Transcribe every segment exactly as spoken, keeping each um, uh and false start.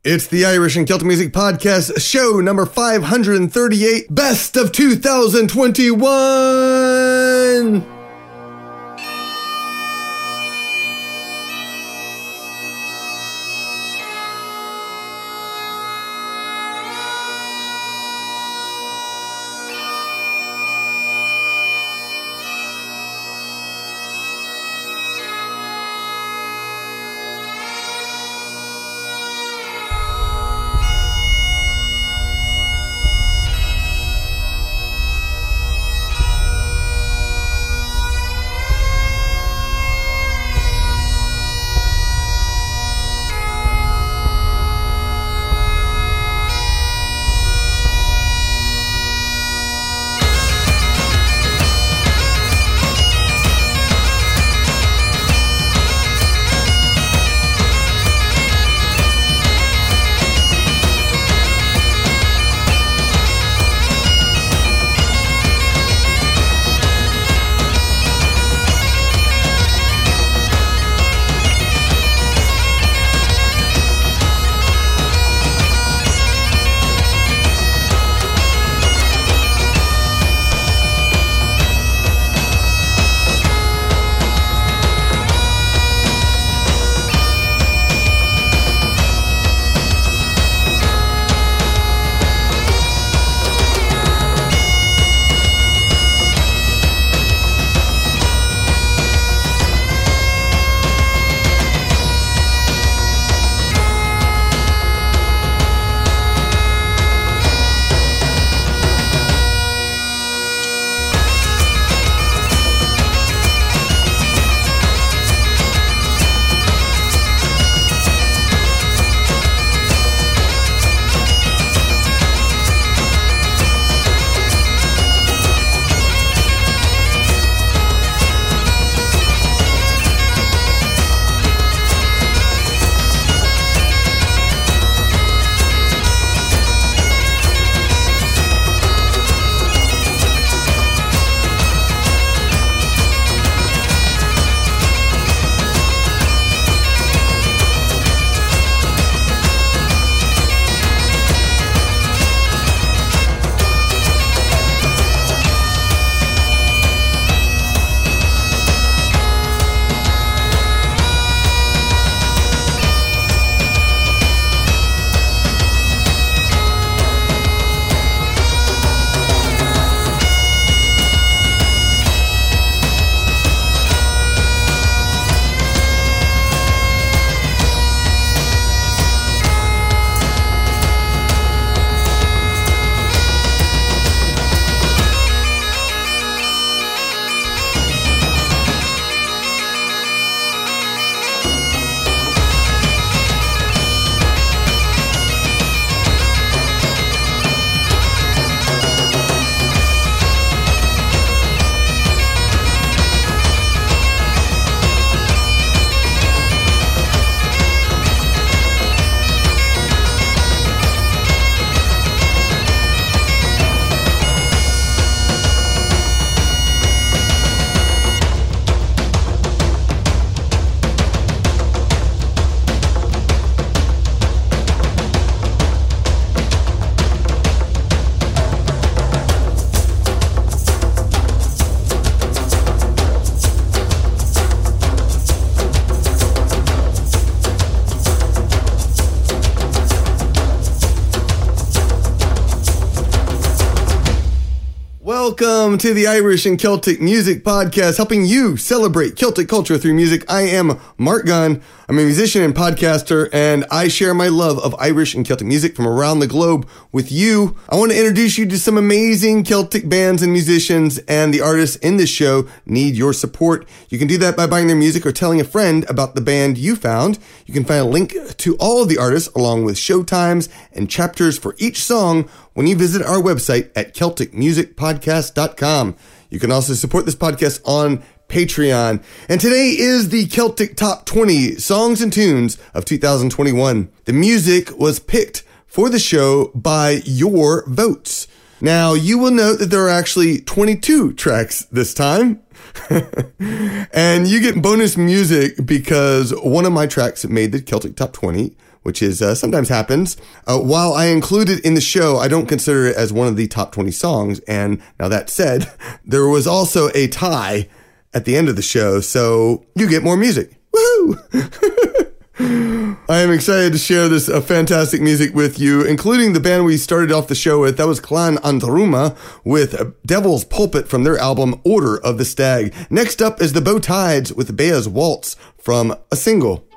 It's the Irish and Celtic Music Podcast, show number five hundred thirty-eight, best of two thousand twenty-one! Welcome to the Irish and Celtic Music Podcast, helping you celebrate Celtic culture through music. I am Mark Gunn. I'm a musician and podcaster, and I share my love of Irish and Celtic music from around the globe with you. I want to introduce you to some amazing Celtic bands and musicians, and the artists in this show need your support. You can do that by buying their music or telling a friend about the band you found. You can find a link to all of the artists along with show times and chapters for each song when you visit our website at celtic music podcast dot com. You can also support this podcast on Patreon. And today is the Celtic Top twenty Songs and Tunes of two thousand twenty-one. The music was picked for the show by your votes. Now, you will note that there are actually twenty-two tracks this time. And you get bonus music because one of my tracks made the Celtic Top twenty, which is uh, sometimes happens. Uh, while I include it in the show, I don't consider it as one of the top twenty songs. And now that said, there was also a tie at the end of the show, so you get more music. Woohoo! I am excited to share this uh, fantastic music with you, including the band we started off the show with. That was Clan Andruma with Devil's Pulpit from their album Order of the Stag. Next up is the Bow Tides with Bea's Waltz from a single.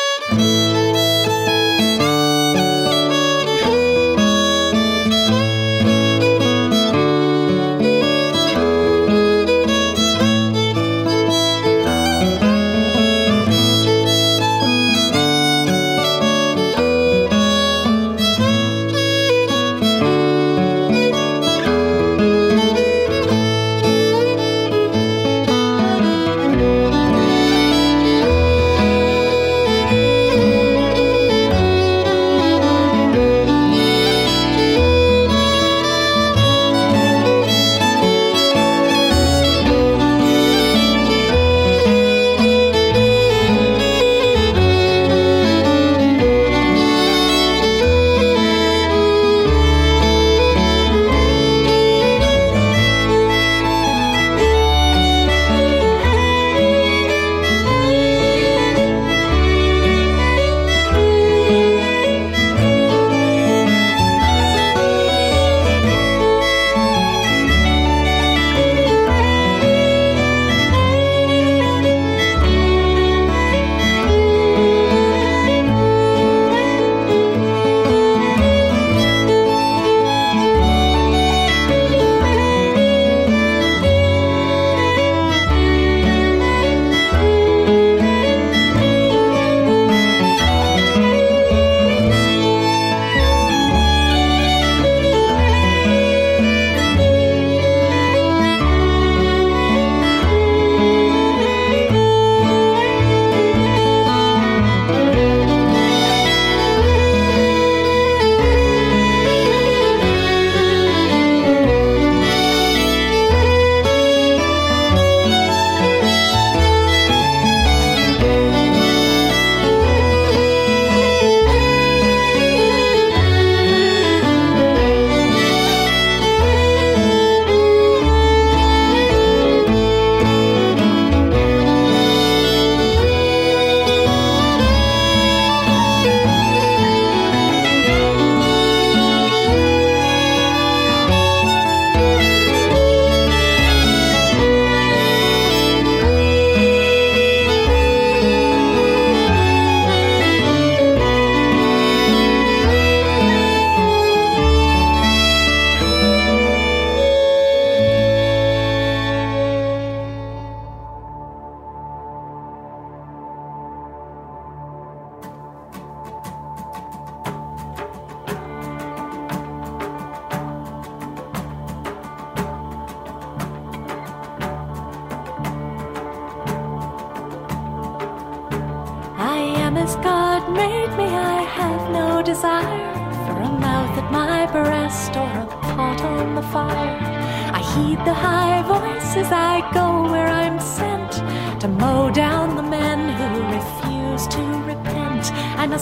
As God made me, I have no desire for a mouth at my breast or a pot on the fire. I heed the high voice as I go where I'm sent, to mow down the men who refuse to repent. I'm a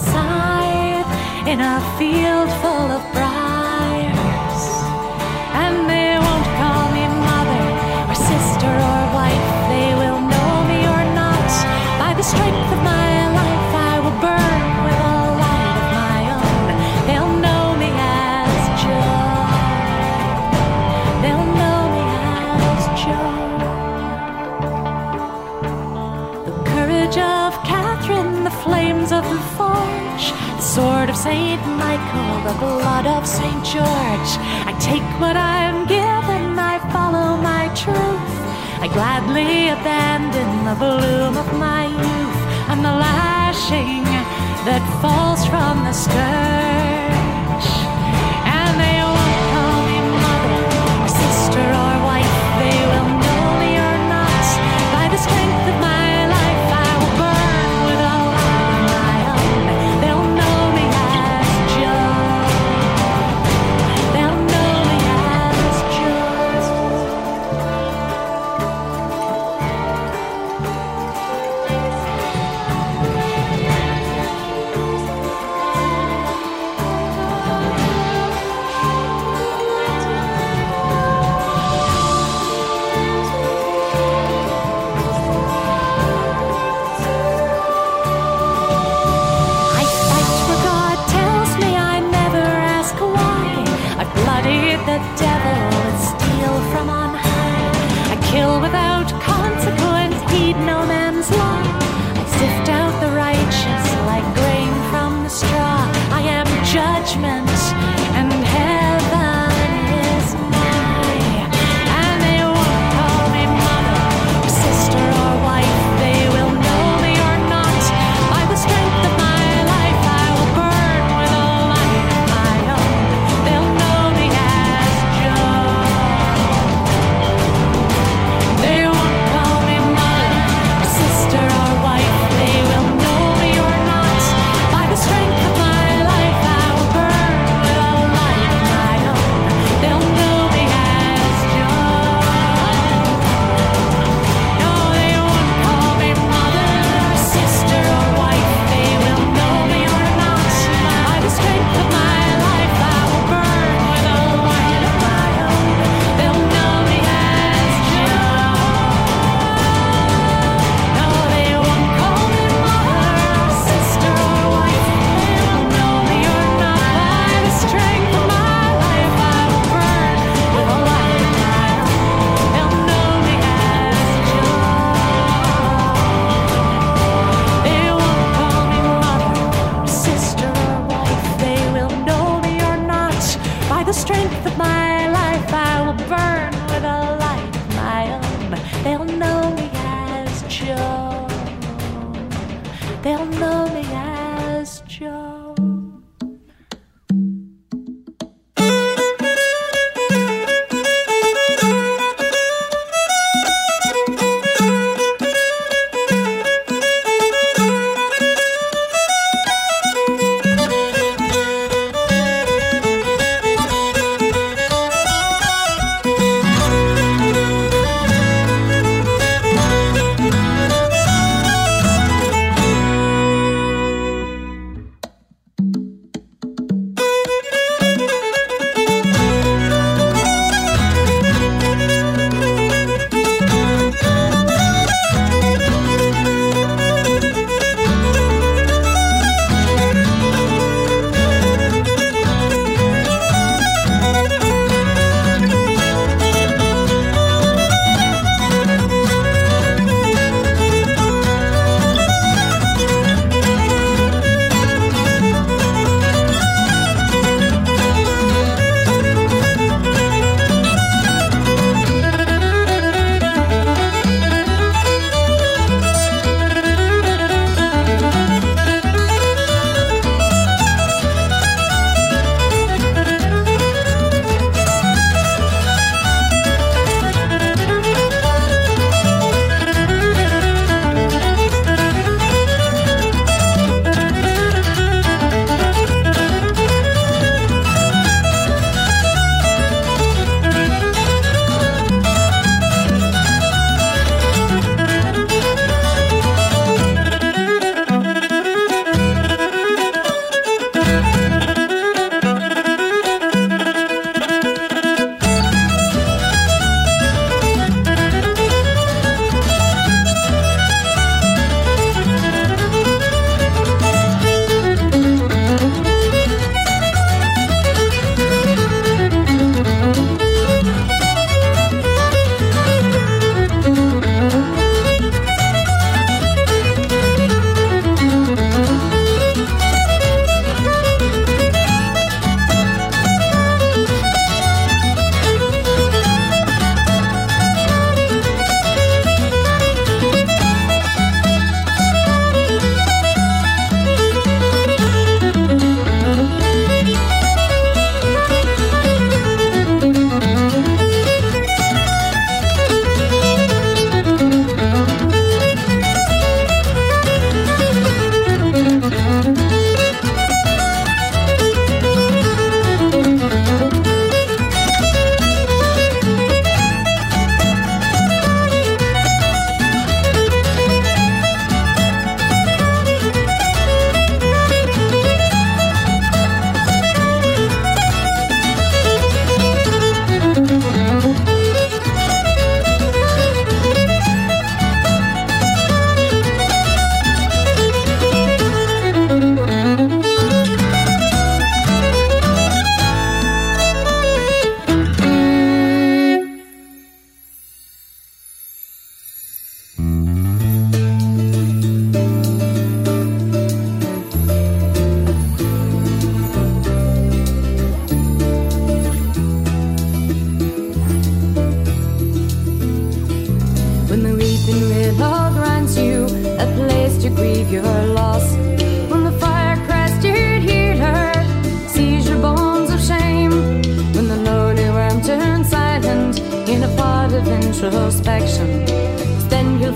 scythe in a field full of briars, and they won't call me mother or sister or wife. They will know me or not by the strength of my life. Burn with a light of my own. They'll know me as Joe. They'll know me as Joe. The courage of Catherine, the flames of the forge, the sword of Saint Michael, the blood of Saint George. I take what I'm given, I follow my truth. I gladly abandon the bloom of my youth. I'm the lashing that falls from the scourge, and they won't call me mother or sister or wife. They will know me or not by the strength of my life. I will burn with a light of my own. They'll know me as Joe. They'll know me as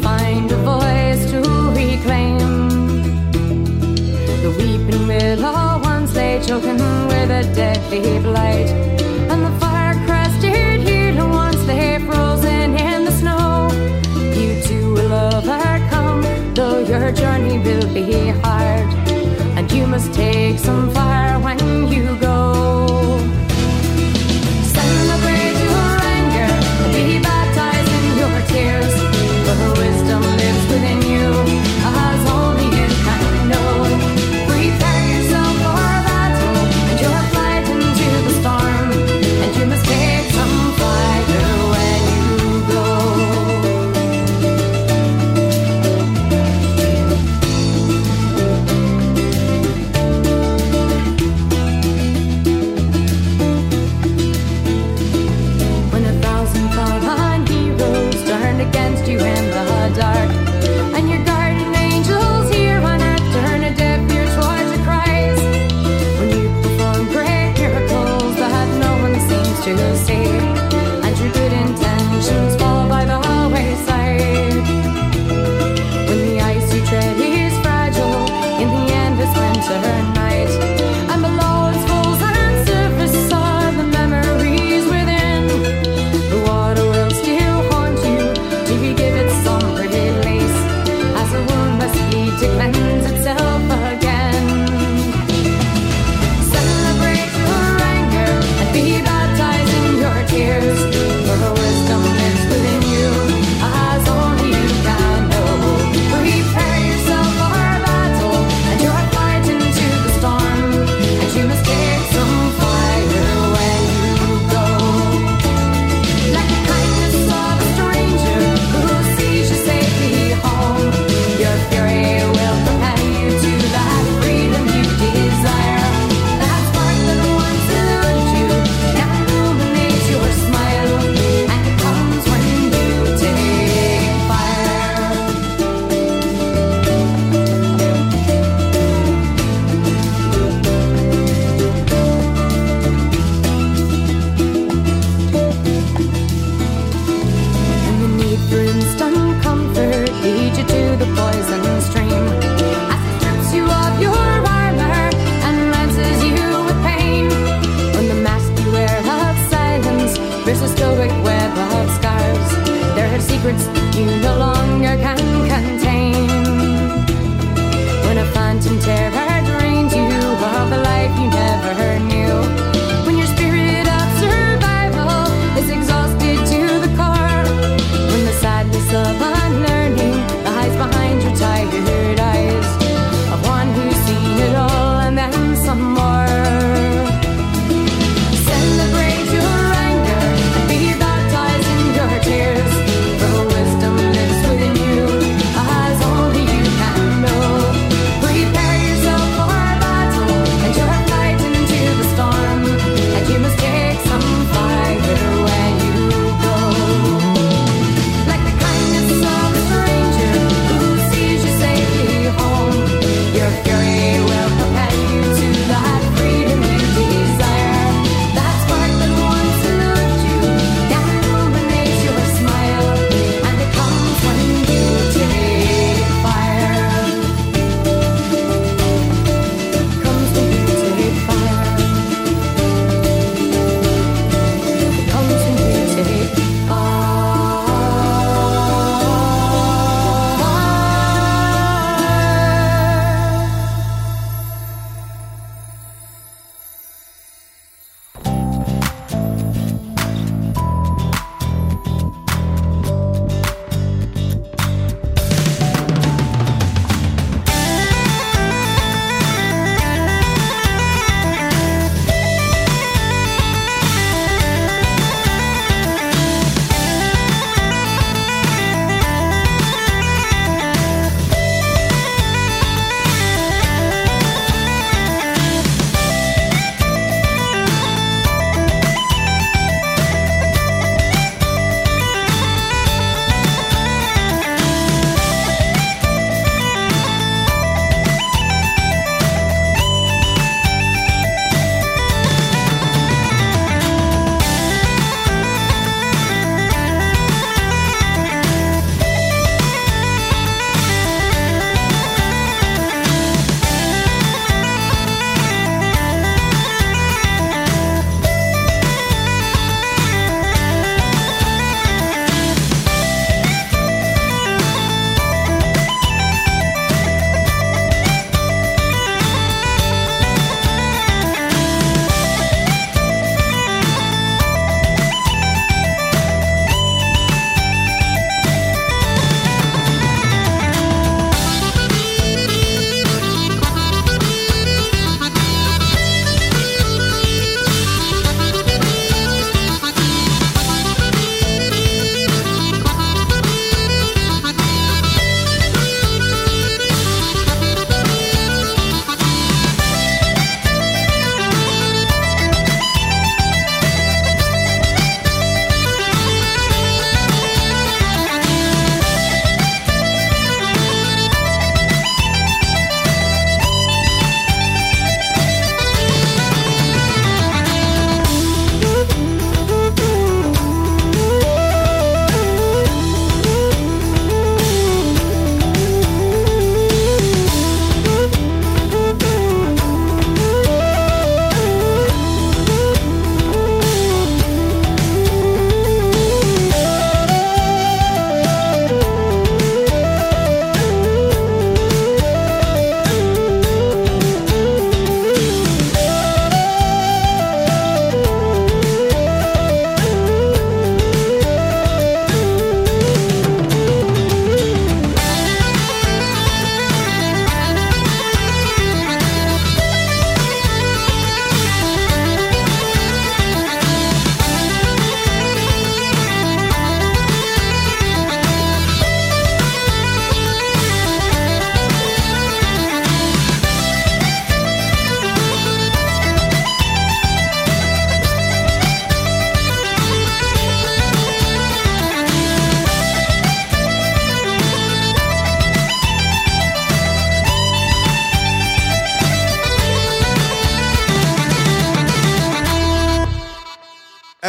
find a voice to reclaim. The weeping willow once lay choking with a deadly blight, and the fire-crested hero once lay frozen in the snow. You too will overcome, though your journey will be hard, and you must take some fire when you go. Celebrate your anger and be baptized in your tears, for wisdom lives within you, as only you can know. Prepare yourself for battle and your flight into the storm, and you must take some fire when you go.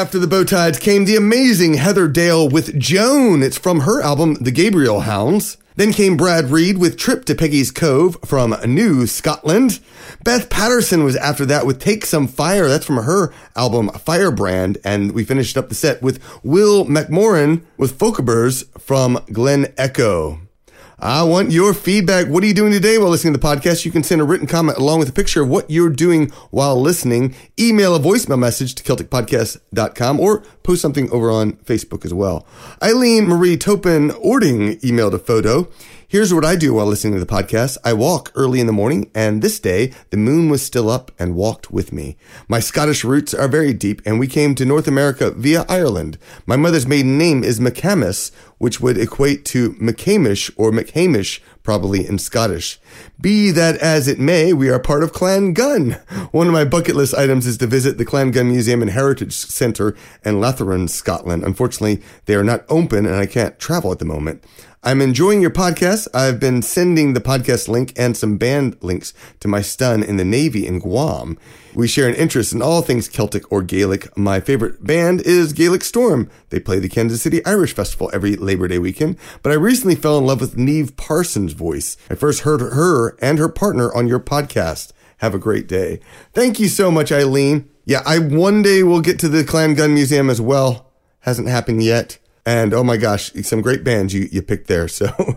after the Bowtides came the amazing Heather Dale with Joan. It's from her album, The Gabriel Hounds. Then came Brad Reed with Trip to Peggy's Cove from New Scotland. Beth Patterson was after that with Take Some Fire. That's from her album Firebrand. And we finished up the set with Will McMorrin with Folkerbers from Glen Echo. I want your feedback. What are you doing today while listening to the podcast? You can send a written comment along with a picture of what you're doing while listening. Email a voicemail message to Celtic Podcast dot com or post something over on Facebook as well. Eileen Marie Topin Ording emailed a photo. Here's what I do while listening to the podcast. I walk early in the morning, and this day, the moon was still up and walked with me. My Scottish roots are very deep, and we came to North America via Ireland. My mother's maiden name is McCamus, which would equate to McCamish or McHamish, probably in Scottish. Be that as it may, we are part of Clan Gun. One of my bucket list items is to visit the Clan Gun Museum and Heritage Centre in Latheron, Scotland. Unfortunately, they are not open, and I can't travel at the moment. I'm enjoying your podcast. I've been sending the podcast link and some band links to my son in the Navy in Guam. We share an interest in all things Celtic or Gaelic. My favorite band is Gaelic Storm. They play the Kansas City Irish Festival every Labor Day weekend. But I recently fell in love with Niamh Parsons' voice. I first heard her and her partner on your podcast. Have a great day. Thank you so much, Eileen. Yeah, I one day will get to the Clan Gun Museum as well. Hasn't happened yet. And oh my gosh, some great bands you, you picked there. So,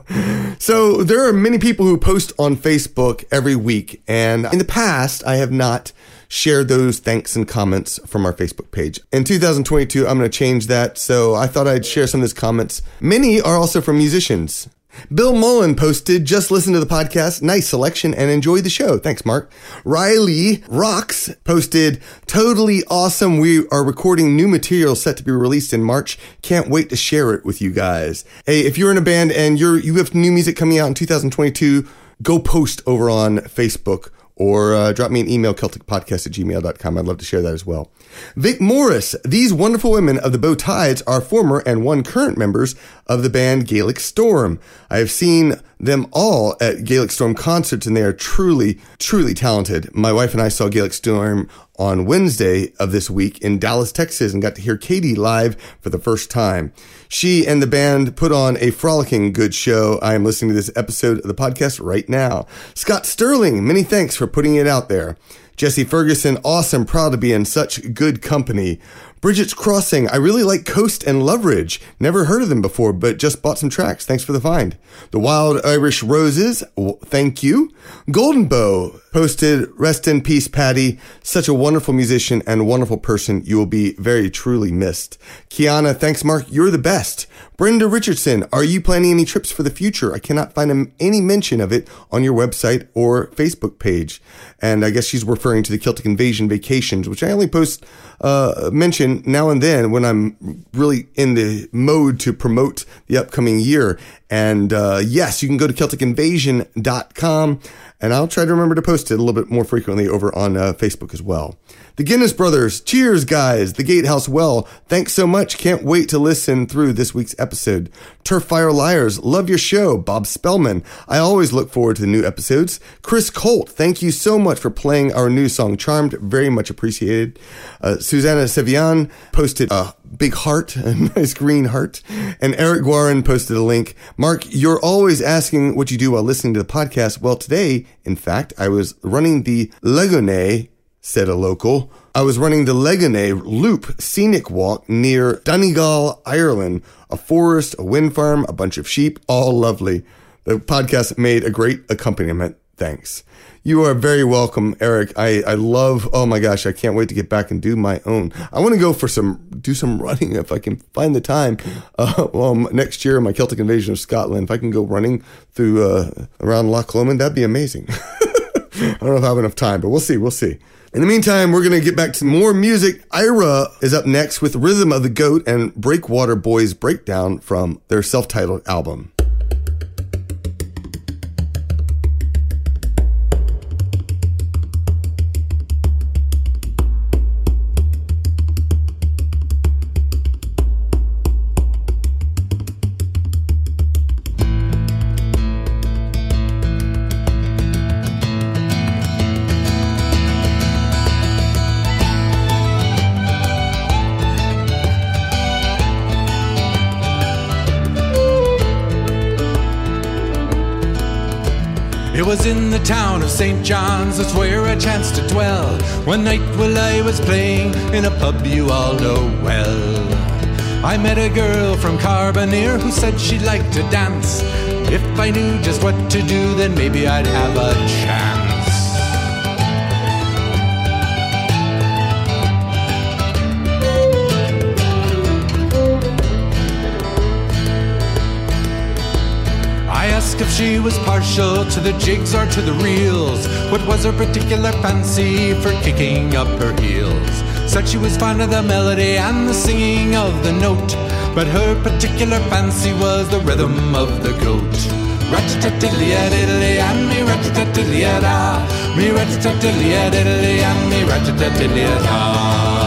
so there are many people who post on Facebook every week. And in the past, I have not shared those thanks and comments from our Facebook page. In two thousand twenty-two, I'm going to change that. So I thought I'd share some of those comments. Many are also from musicians. Bill Mullen posted, just listen to the podcast. Nice selection and enjoy the show. Thanks, Mark. Riley Rocks posted, totally awesome. We are recording new material set to be released in March. Can't wait to share it with you guys. Hey, if you're in a band and you're, you have new music coming out in two thousand twenty-two, go post over on Facebook or uh, drop me an email, Celtic Podcast at gmail dot com. I'd love to share that as well. Vic Morris. These wonderful women of the Bowtides are former and one current members of the band Gaelic Storm. I have seen them all at Gaelic Storm concerts, and they are truly, truly talented. My wife and I saw Gaelic Storm on Wednesday of this week in Dallas, Texas, and got to hear Katie live for the first time. She and the band put on a frolicking good show. I am listening to this episode of the podcast right now. Scott Sterling, many thanks for putting it out there. Jesse Ferguson, awesome, proud to be in such good company. Bridget's Crossing, I really like Coast and Loveridge. Never heard of them before, but just bought some tracks. Thanks for the find. The Wild Irish Roses, thank you. Golden Bow posted, rest in peace, Patty. Such a wonderful musician and wonderful person. You will be very truly missed. Kiana, thanks, Mark. You're the best. Brenda Richardson, are you planning any trips for the future? I cannot find any mention of it on your website or Facebook page. And I guess she's referring to the Celtic Invasion vacations, which I only post, uh, mention now and then when I'm really in the mode to promote the upcoming year. And, uh, yes, you can go to Celtic Invasion dot com, and I'll try to remember to post it a little bit more frequently over on uh, Facebook as well. The Guinness Brothers, cheers, guys. The Gatehouse Well, thanks so much. Can't wait to listen through this week's episode. Turf Fire Liars, love your show. Bob Spellman, I always look forward to the new episodes. Chris Colt, thank you so much for playing our new song, Charmed. Very much appreciated. Uh, Susanna Sevian posted a big heart, a nice green heart. And Eric Guarin posted a link. Mark, you're always asking what you do while listening to the podcast. Well, today, in fact, I was running the Legone, said a local. I was running the Legone Loop Scenic Walk near Donegal, Ireland. A forest, a wind farm, a bunch of sheep, all lovely. The podcast made a great accompaniment. Thanks. You are very welcome, Eric. I, I love, oh my gosh, I can't wait to get back and do my own. I want to go for some, do some running if I can find the time. Uh, well, next year, my Celtic Invasion of Scotland, if I can go running through, uh, around Loch Lomond, that'd be amazing. I don't know if I have enough time, but we'll see, we'll see. In the meantime, we're going to get back to more music. Ira is up next with Rhythm of the Goat and Breakwater Boys Breakdown from their self-titled album. Thank was in the town of Saint John's, that's where I chanced to dwell. One night while I was playing in a pub you all know well, I met a girl from Carbonear who said she'd like to dance. If I knew just what to do, then maybe I'd have a chance. I asked if she was partial to the jigs or to the reels. What was her particular fancy for kicking up her heels? Said she was fond of the melody and the singing of the note, but her particular fancy was the rhythm of the goat. Rat-a-tat-diddly-a-diddly and me rat-a-tat-diddly-a-da, me rat-a-tat-diddly-a-diddly and me rat-a-tat-diddly-a-da.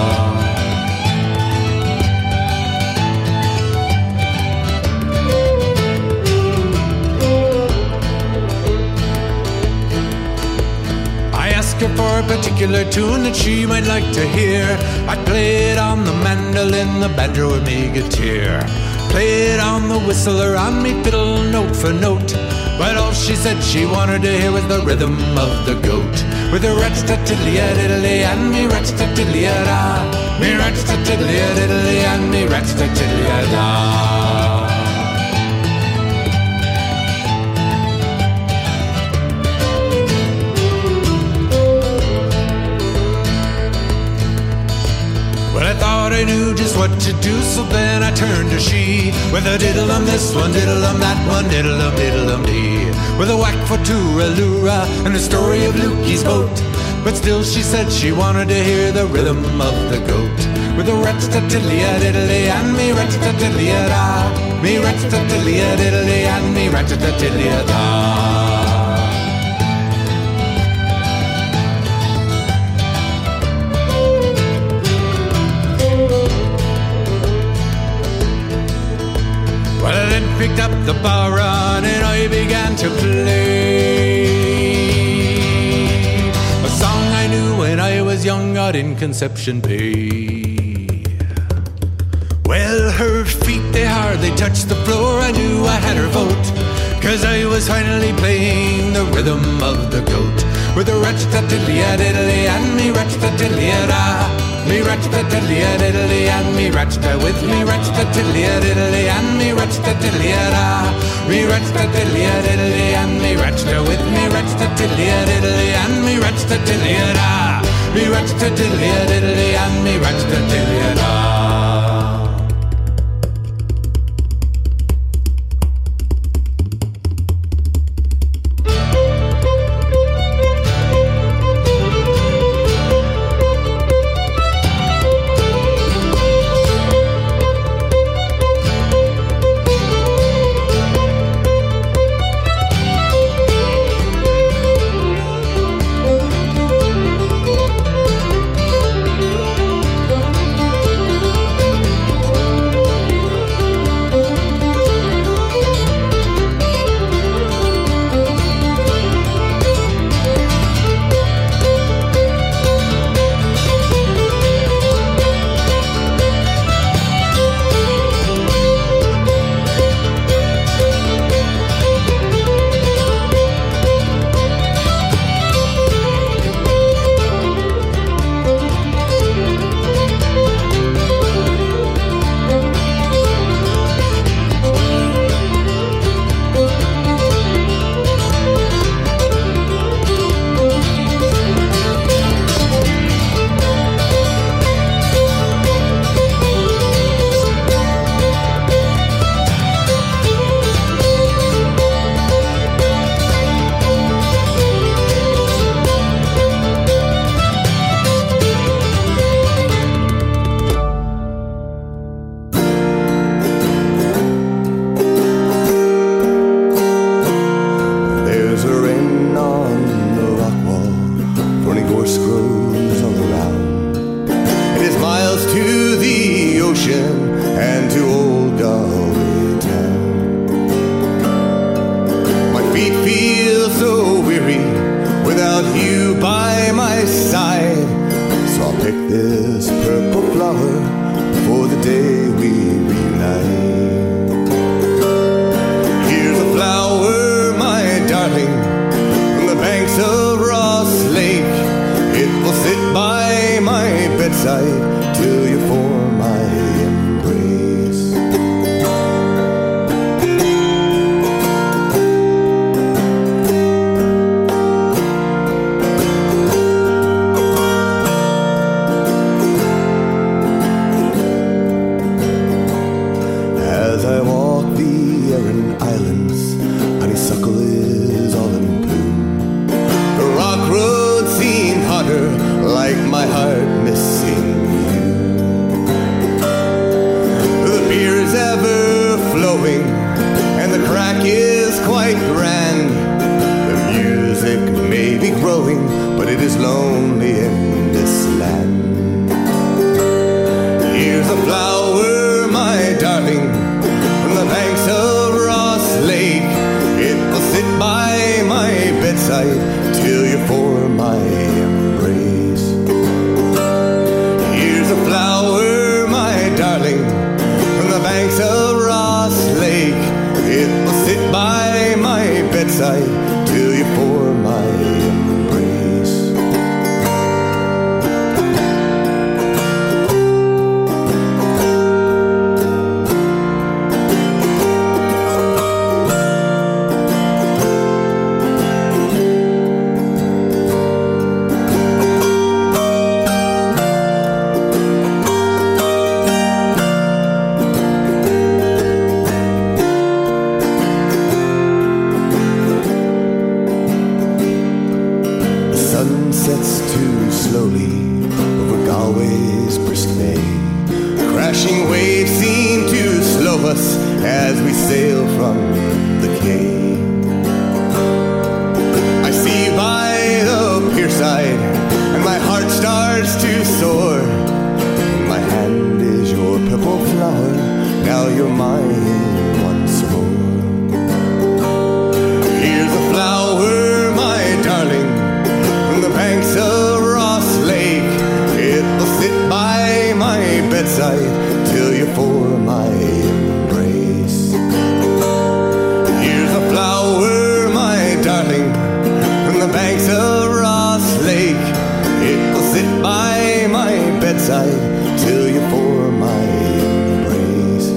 For a particular tune that she might like to hear, I'd play it on the mandolin, the banjo or me guitar, play it on the whistle or on me fiddle note for note, but all she said she wanted to hear was the rhythm of the goat. With a rat-a-tat-diddly-a-diddly and me rat-a-tat-diddly-a-da, me rat-a-tat-diddly-a-diddly and me rat-a-tat-diddly-a-da. I knew just what to do, so then I turned to she, with a diddle-um this one, diddle-um that one, diddle-um, diddle-um dee, with a whack for Tooraloora and the story of Lukey's boat. But still she said she wanted to hear the rhythm of the goat. With a rat-a-tat-diddly-a-diddly and me rat-a-tat-diddly-a-da, me rat-a-tat-diddly-a-diddly and me rat-a-tat-diddly-a-da. Picked up the bodhrán and I began to play a song I knew when I was young out in Conception Bay. Well, her feet, they hardly touched the floor, I knew I had her vote, 'cause I was finally playing the rhythm of the goat. With a rat-a-tat-diddly-a-diddly and me rat-a-tat-diddly-a-da, me rat-a-tat-diddly-a-diddly and me rat-a, with me rat-a-tat-diddly-a-diddly and me rat-a-tat-diddly-a-da, me rat-a-tat-diddly-a-diddly and me rat-a, with me rat-a-tat-diddly-a-diddly and me rat-a-tat-diddly-a-da, me rat-a-tat-diddly-a-diddly and me rat-a-tat-diddly-a-da. bedside till you for my embrace. As I walk the Aran Islands, honeysuckle is all in bloom. The rock road seemed hotter, like my heart missing you. The beer is ever flowing, and the crack is quite grand. The music may be growing, but it is lonely in this land. Here's a flower, my darling, from the banks of Ross Lake. It will sit by my bedside till you're for my embrace. Here's a flower, my darling, from the banks of Ross Lake. It will sit by my bedside till you're for my embrace. Sets too slowly over Galway's brisk bay. Crashing waves seem to slow us as we sail from the quay. I see by the pier side and my heart starts to soar. In my hand is your purple flower, now you're mine once more. Here's a flower, my darling, from the banks of Ross Lake. It will sit by my bedside till you're for my embrace. Here's a flower, my darling, from the banks of Ross Lake. It will sit by my bedside till you're for my embrace.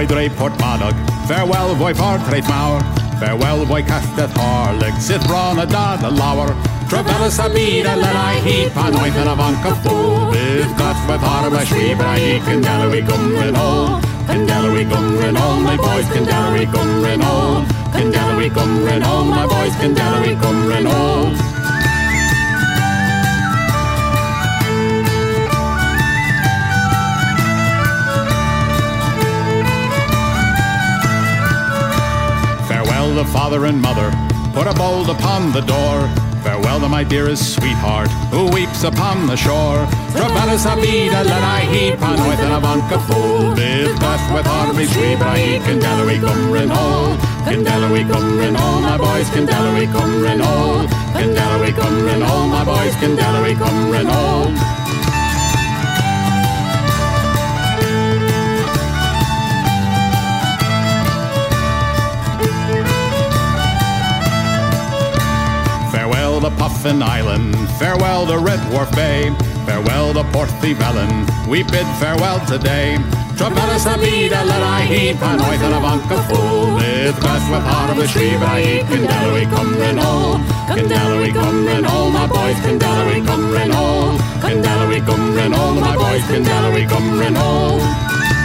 void Ray Portmadog, farewell void Portrait Mauer, farewell void Casteth Harlig, sit Bron a Dad a Lower, Travellis a Bead a Let I Heat, Panoit and a Vanka Fool, Bid Got with Harba Shweber, I Candelawi Gumrin Hole, Candelawi Gumrin Hole, my boys Candelawi Gumrin Hole, Candelawi Gumrin Hole, my boys Candelawi Gumrin Hole. The father and mother put a bolt upon the door. Farewell to my dearest sweetheart who weeps upon the shore. Travellis a vida, let I heed, Panoith and a Vanka Fool. Bid Beth with Harvey Shweber, Candelawi Gumrin Hole, Candelawi Gumrin Hole, my boys Candelawi Gumrin Hole, Candelawi Gumrin Hole, my boys Candelawi Gumrin Hole. The Puffin Island, farewell to Red Wharf Bay, farewell to Porthy Vellon, we bid farewell today. Travellis a vida, let I heed, Panoith and a Vanka Fool, Bid Beth with Harba Shweber, I heed, Candelawi Gumrin Hole, Candelawi Gumrin Hole, my boys Candelawi Gumrin Hole, Candelawi Gumrin Hole, my boys Candelawi Gumrin Hole.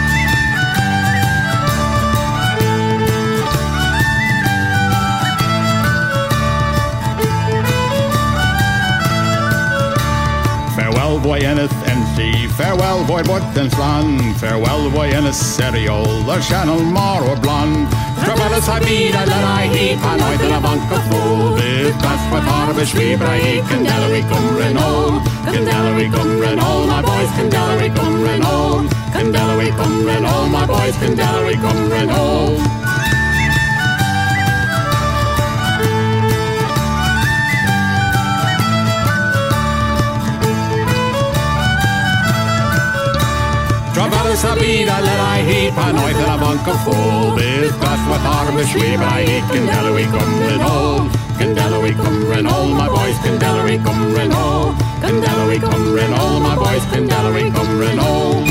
Farewell, voy Ennis Enchi, farewell, voy Bortenslan, farewell, voy Ennis Serial, or Channel Mar or Blonde. Travellis I beat, I let I heat, Panoith and a Vanka Fool, Bid Beth with Harba Shweber, I heat, Candelawi Gumrin Hole, Candelawi Gumrin Hole, my boys Candelawi Gumrin Hole, Candelawi Gumrin Hole, my boys Candelawi Gumrin Hole. Travellis a vida, let I heed, Panoith and a Vanka Fool, Bid Beth with Harba Shweber, I heed, Candelawi Gumrin Hole, Candelawi Gumrin Hole, my boys Candelawi Gumrin Hole, Candelawi Gumrin Hole, my boys Candelawi Gumrin Hole.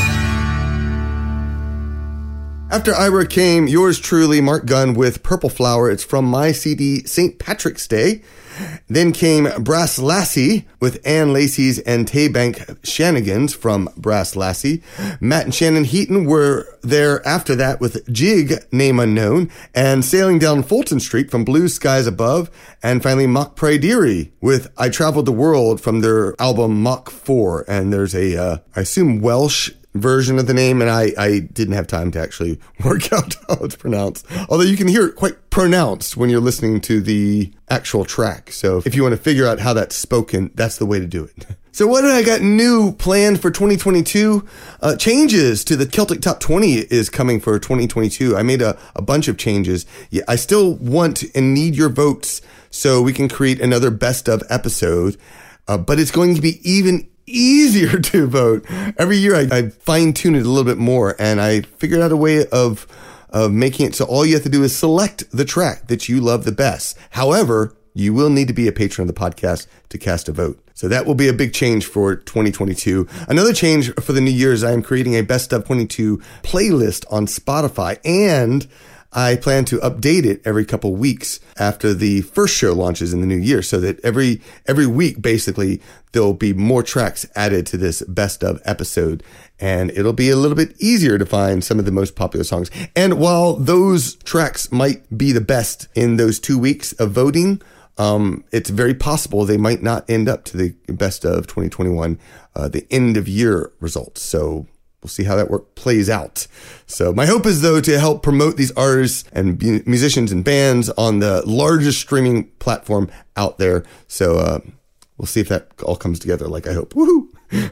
After Ira came yours truly, Mark Gunn, with Purple Flower. It's from my C D Saint Patrick's Day. Then came Brass Lassie with Ann Lacey's and Taybank Shanigans from Brass Lassie. Matt and Shannon Heaton were there after that with Jig, Name Unknown, and Sailing Down Fulton Street from Blue Skies Above. And finally, Mock Praediri with I Traveled the World from their album Mock four. And there's a, uh, I assume Welsh version of the name, and I, I didn't have time to actually work out how it's pronounced. Although you can hear it quite pronounced when you're listening to the actual track. So if you want to figure out how that's spoken, that's the way to do it. So what did I got new planned for twenty twenty-two? Uh, changes to the Celtic Top twenty is coming for twenty twenty-two. I made a, a bunch of changes. Yeah, I still want and need your votes so we can create another best of episode. Uh, but it's going to be even easier to vote. Every year I, I fine tune it a little bit more, and I figured out a way of of making it so all you have to do is select the track that you love the best. However, you will need to be a patron of the podcast to cast a vote. So that will be a big change for twenty twenty-two. Another change for the new year is I am creating a best of twenty-two playlist on Spotify, and I plan to update it every couple weeks after the first show launches in the new year, so that every every week, basically, there'll be more tracks added to this best of episode, and it'll be a little bit easier to find some of the most popular songs. And while those tracks might be the best in those two weeks of voting, um, it's very possible they might not end up to the best of twenty twenty-one, uh, the end of year results. So we'll see how that work plays out. So my hope is, though, to help promote these artists and musicians and bands on the largest streaming platform out there. So uh, we'll see if that all comes together like I hope. Woohoo!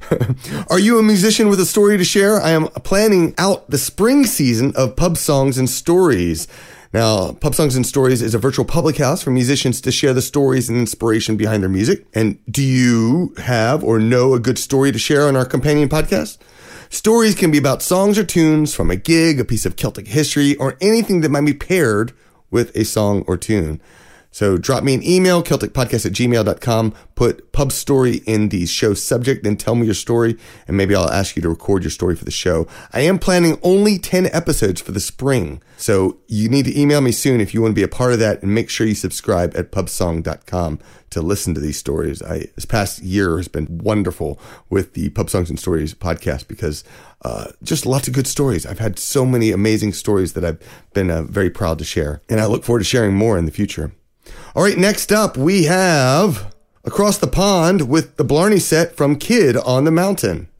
Are you a musician with a story to share? I am planning out the spring season of Pub Songs and Stories. Now, Pub Songs and Stories is a virtual public house for musicians to share the stories and inspiration behind their music. And do you have or know a good story to share on our companion podcast? Stories can be about songs or tunes from a gig, a piece of Celtic history, or anything that might be paired with a song or tune. So drop me an email, celtic podcast at gmail dot com. Put pub story in the show subject, then tell me your story, and maybe I'll ask you to record your story for the show. I am planning only ten episodes for the spring, so you need to email me soon if you want to be a part of that, and make sure you subscribe at pub song dot com to listen to these stories. I, this past year has been wonderful with the Pub Songs and Stories podcast because uh, just lots of good stories. I've had so many amazing stories that I've been uh, very proud to share, and I look forward to sharing more in the future. All right, next up we have Across the Pond with the Blarney Set from Kid on the Mountain.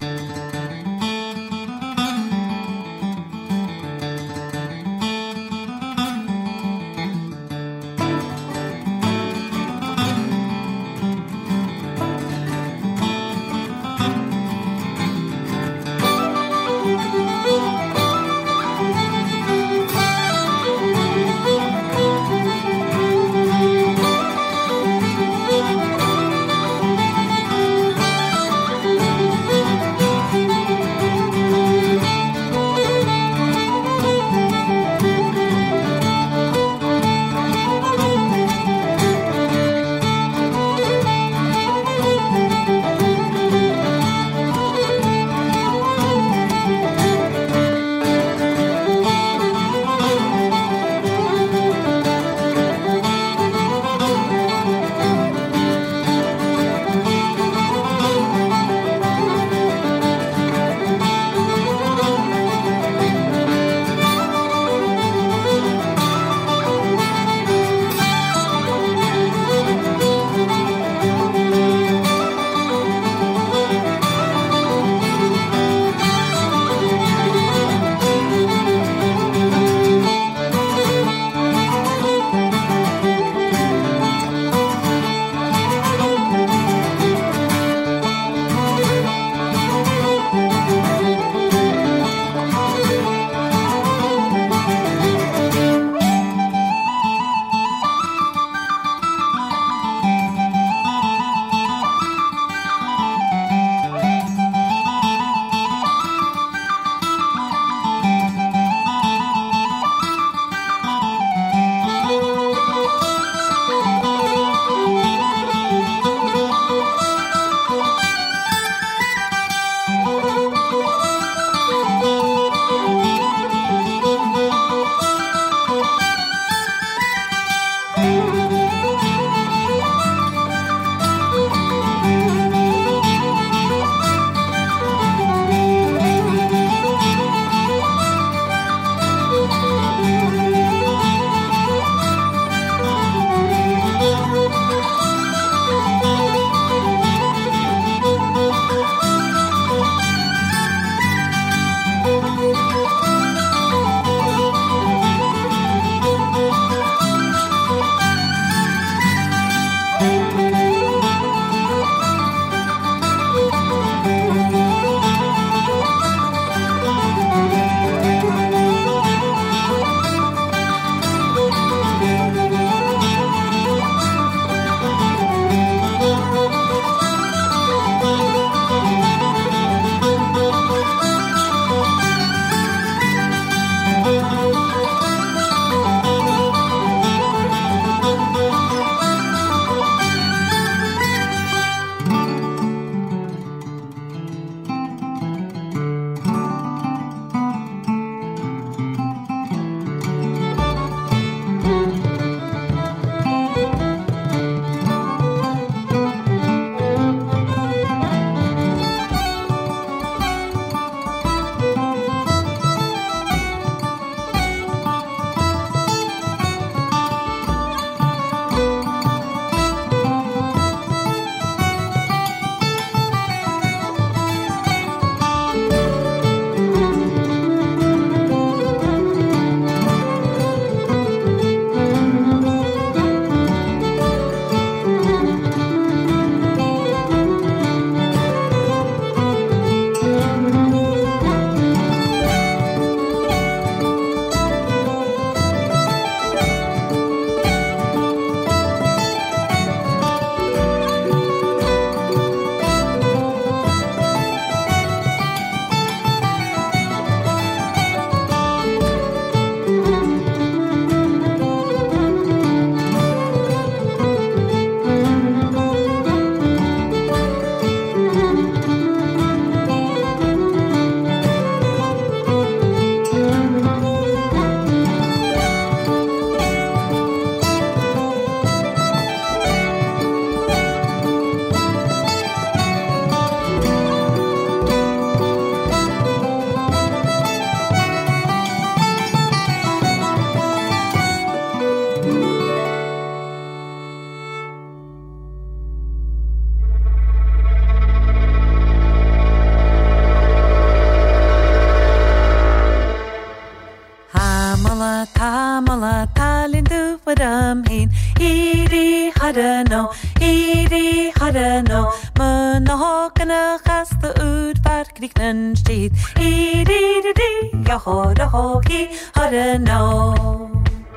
Idi hadano, idi hadano. Men hakene gasten uit waar knikken steed. Idi di di, ja hode hoki hadano.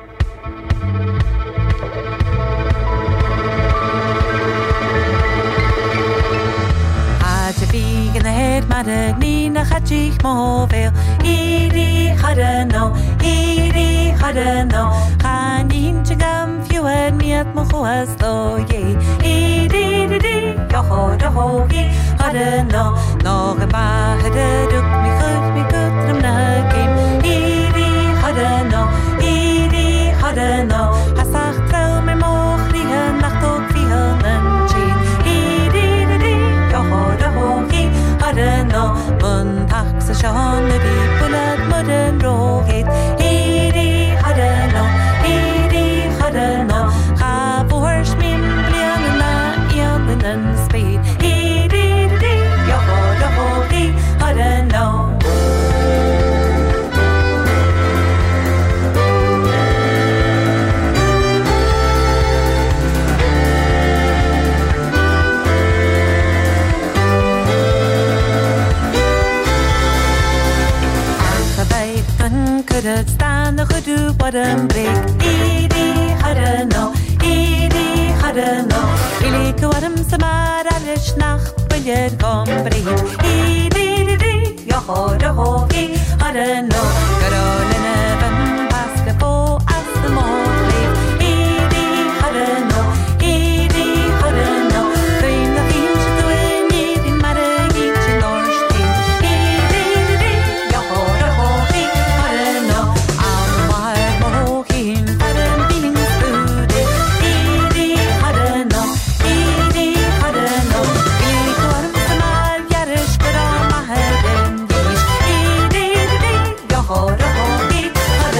In the head, mother, Nina Hatchik Movil. Edie Hadano, Edie Hadano. Hanin Chagam, few and me at Mohoas, though, ye. Edie, Diddy, Yoho, the Hogi, Hadano. No, if I had a duke, me could, me could, them na game. Edie Hadano, Edie Hadano. Hasach, tell me more, Lihan, Nachtok, Fihan, and Cheat. Edie, Diddy, Yoho, the Hogi. Hadano, mun taxa Sean the people at Mudden Rogate. Edie Hadano, Edie Hadano. Have horse min blian na ian and speed. Edie Diddy, Yoho the Hogi Hadano. Could it stand the hoodoo bottom break? Edie Hadano, Edie Hadano. Ili kwadam samad alish nacht brilliant combrate. Edie Diddy, Yoho the Hogi Hadano. Carolina van basketball as the morning. Edie Hadano, Edie Hadano. Train the beans to win it in Madagin to North Street. Edie Diddy, Yoho the Hogi Hadano. Hold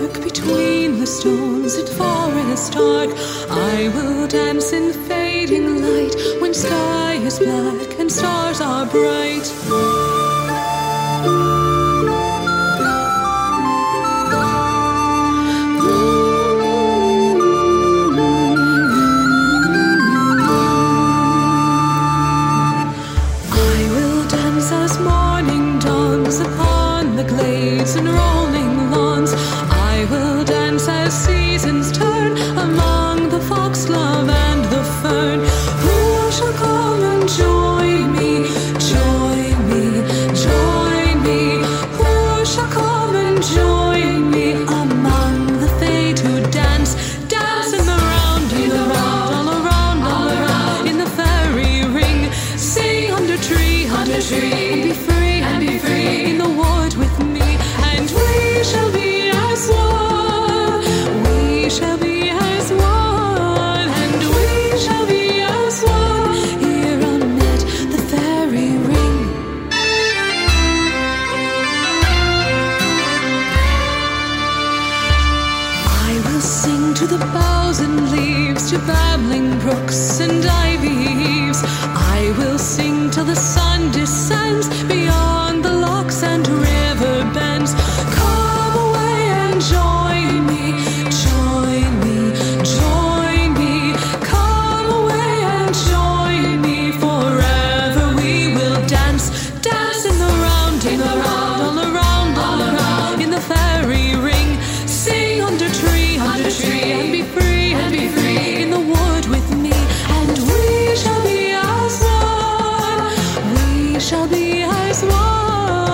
lurk between the stones at forest dark. I will dance in fading light when sky is black and stars are bright. As morning dawns upon the glades and rolling lawns, I will dance as seasons turn among the foxglove and the fern. Who shall come and join me, join me, join me? Who shall come and join me among the Fae to dance, dance in the round, in the round, all around, all around, in the fairy ring, sing under tree, under tree. To babbling brooks and ivy eaves, I will sing till the sun descends beyond the locks and river bends. Come away and join me, join me, join me. Come away and join me. Forever we will dance, dance in the round, in the round, all around, all around, in the fairy ring. Sing under tree, under tree, and be free, and be free. Shall be as one.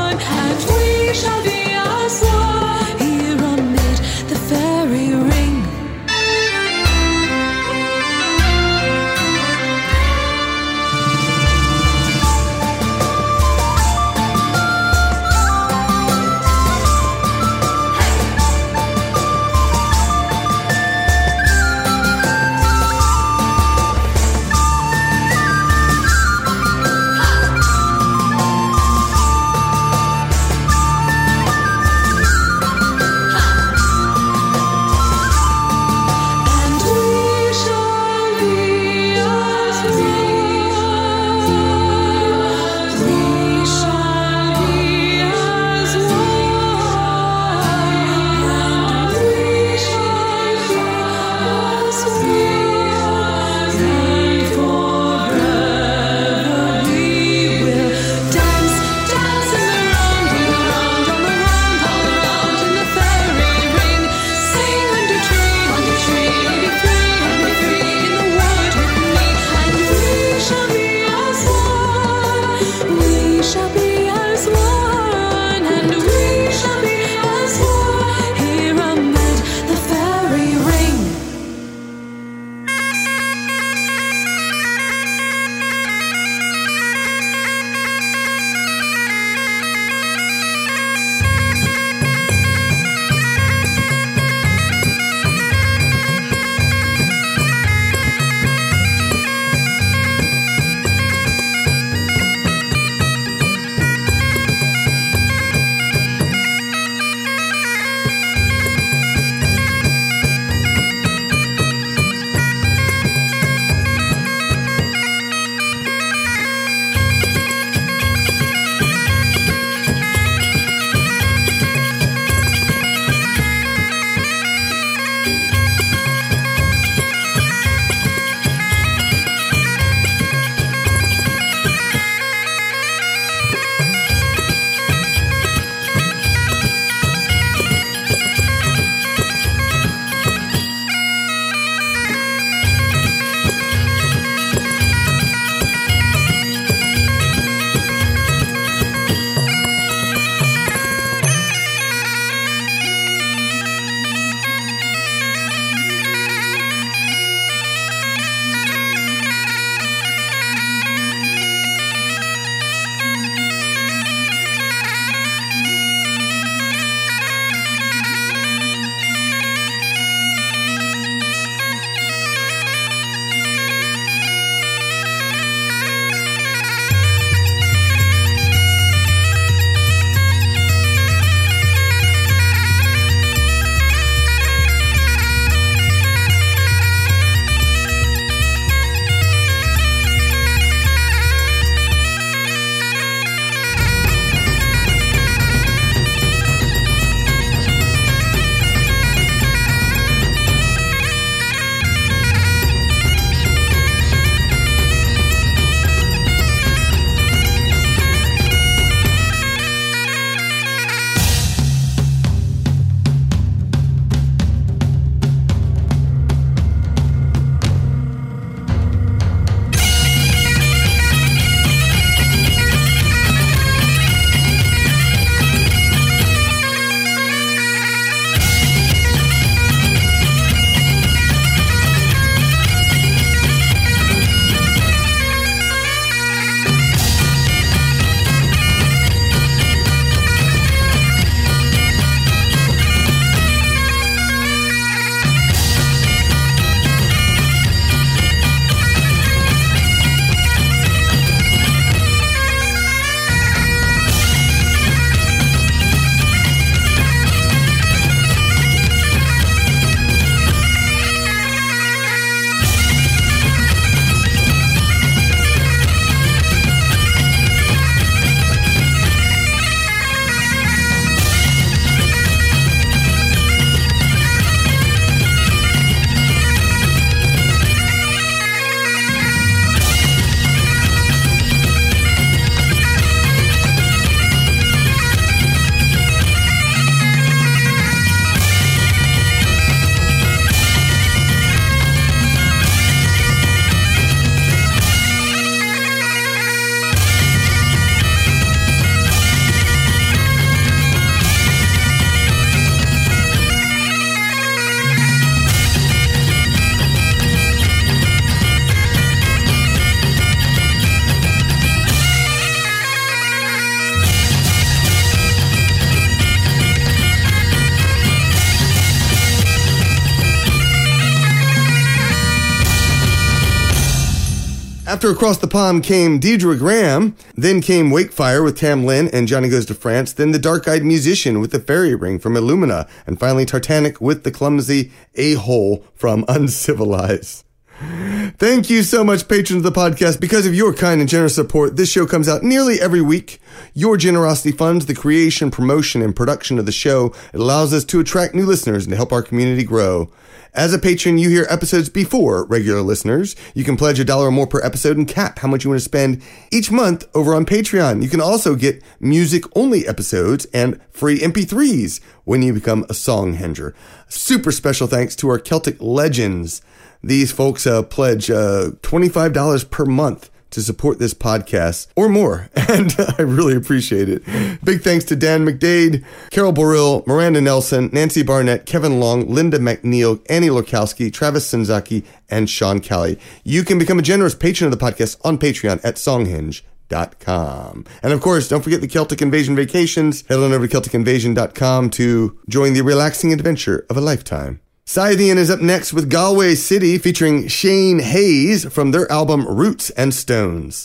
After Across the Pond came Deirdre Graham, then came Wakefire with Tam Lin and Johnny Goes to France, then The Dark-Eyed Musician with The Fairy Ring from Illumina, and finally Tartanic with The Clumsy A-Hole from Uncivilized. Thank you so much, patrons of the podcast. Because of your kind and generous support, this show comes out nearly every week. Your generosity funds the creation, promotion, and production of the show. It allows us to attract new listeners and to help our community grow. As a patron, you hear episodes before regular listeners. You can pledge a dollar or more per episode and cap how much you want to spend each month over on Patreon. You can also get music-only episodes and free M P threes when you become a Songhenger. Super special thanks to our Celtic legends. These folks uh, pledge uh, twenty-five dollars per month to support this podcast, or more, and I really appreciate it. Big thanks to Dan McDade, Carol Burrill, Miranda Nelson, Nancy Barnett, Kevin Long, Linda McNeil, Annie Lorkowski, Travis Senzaki, and Sean Callie. You can become a generous patron of the podcast on Patreon at songhenge dot com. And of course, don't forget the Celtic Invasion vacations. Head on over to celtic invasion dot com to join the relaxing adventure of a lifetime. Scythian is up next with Galway City featuring Shane Hayes from their album Roots and Stones.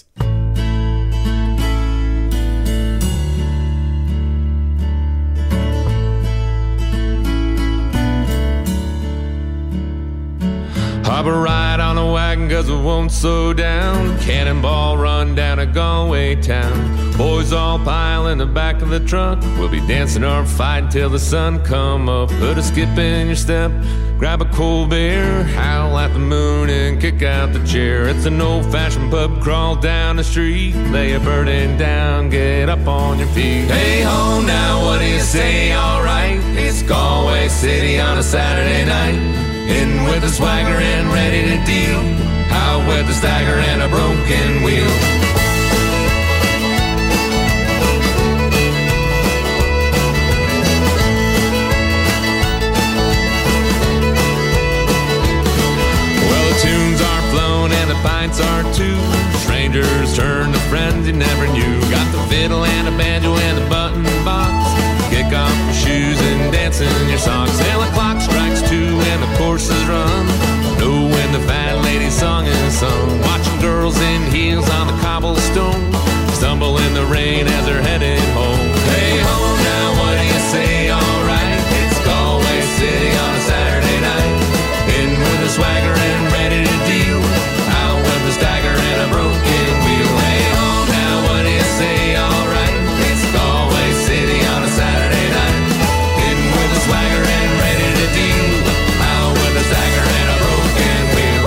Hop a ride on a wagon cause it won't slow down. Cannonball run down a Galway town. Boys all pile in the back of the truck. We'll be dancing or fighting till the sun come up. Put a skip in your step, grab a cold beer, howl at the moon and kick out the chair. It's an old-fashioned pub crawl down the street. Lay a burden down, get up on your feet. Hey ho now, what do you say? Alright, it's Galway City on a Saturday night. In with a swagger and ready to deal. Out with a stagger and a broken wheel. Well, the tunes are flown and the pints are too. Strangers turn to friends you never knew. Got the fiddle and the banjo and the button box. Kick off your shoes and dance in your socks. Till the clock strikes two and the courses run. Know when the fat lady's song is sung. Watching girls in heels on the cobblestone stumble in the rain as they're headed home. Hey ho now, what do you say? Alright, it's Galway City on a Saturday night. In with a swagger and ready to deal. Out with a stagger and a broken wheel. Hey ho now, what do you say? Alright, it's Galway City on a Saturday night. In with a swagger and ready to deal. Out with a stagger and a broken wheel.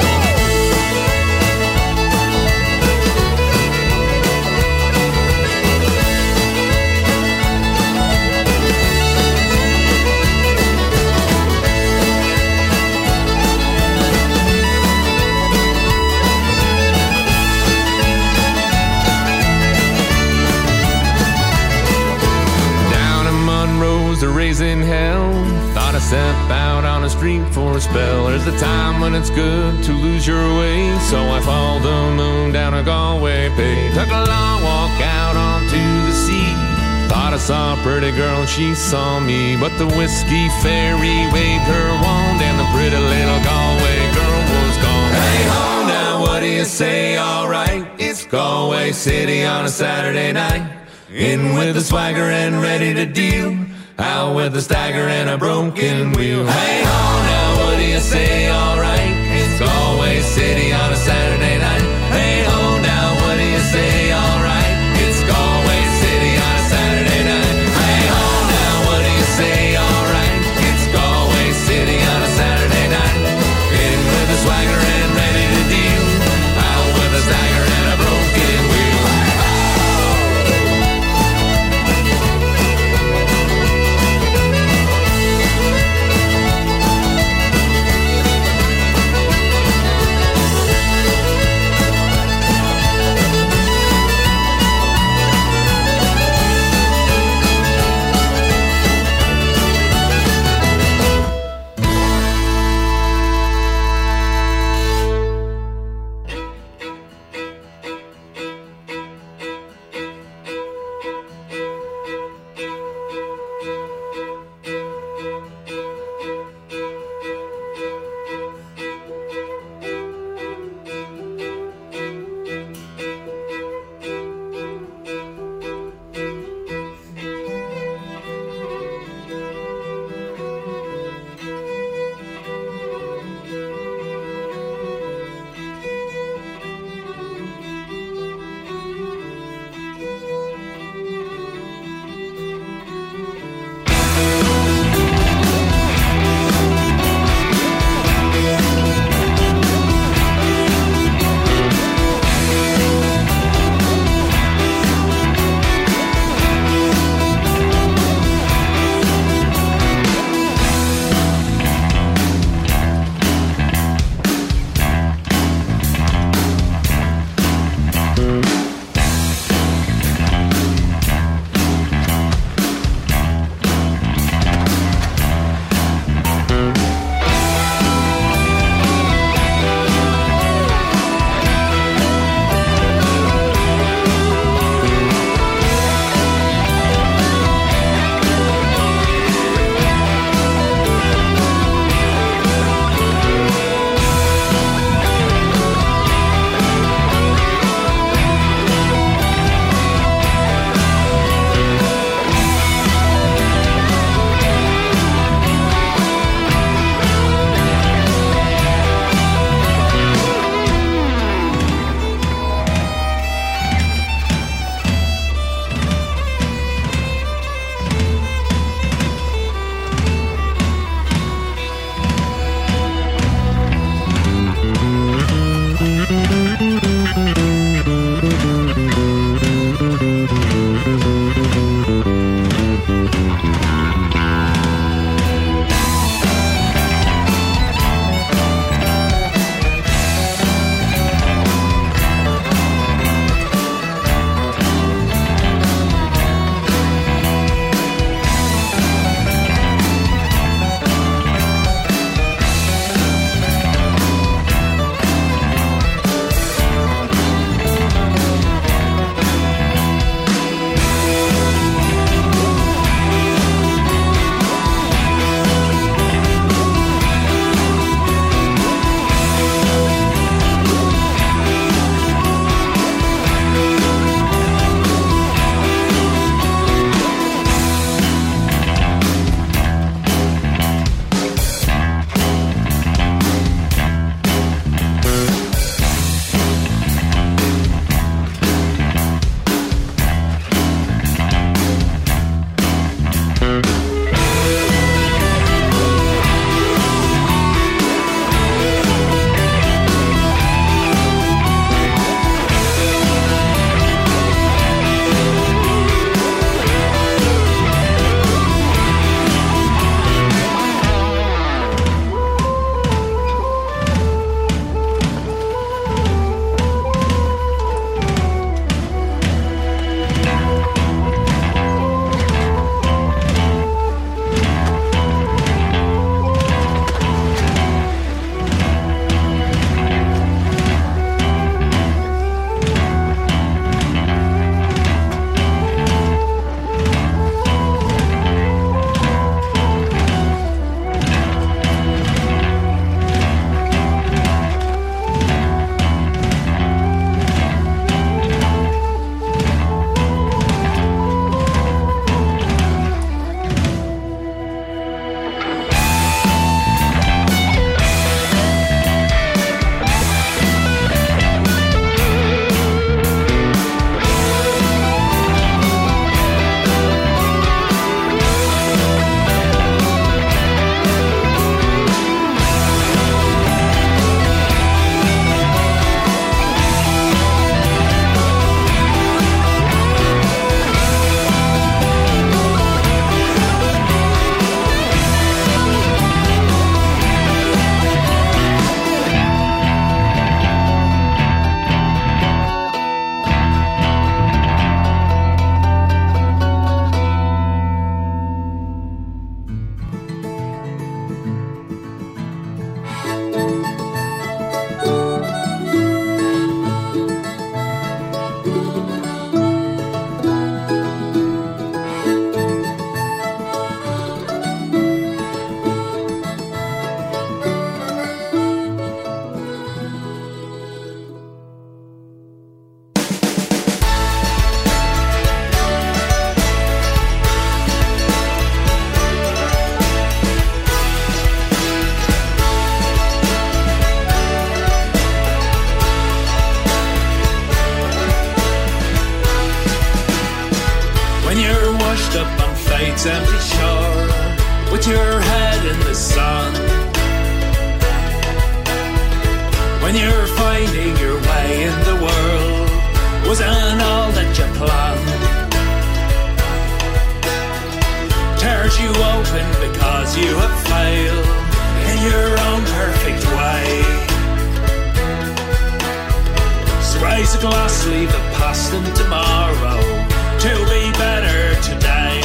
They're raising hell. Thought I step out on the street for a spell. There's a time when it's good to lose your way. So I followed the moon down a Galway bay. Took a long walk out onto the sea. Thought I saw a pretty girl and she saw me. But the whiskey fairy waved her wand and the pretty little Galway girl was gone. Hey ho now, what do you say? Alright, it's Galway City on a Saturday night. In with the swagger and ready to deal. Out with a stagger and a broken wheel. Hey ho now, what do you say? Alright, it's Galway City on a Saturday night. Hey ho now, what do you say? Alright, it's Galway City on a Saturday night. Hey ho now, what do you say? Alright, it's Galway City on a Saturday night. In with a swagger and ready to deal. Out with a stagger and a broken wheel. sun. When you're finding your way in the world, wasn't all that you planned. Tears you open because you have failed in your own perfect way. So raise a glass, leave the past and tomorrow to be better today.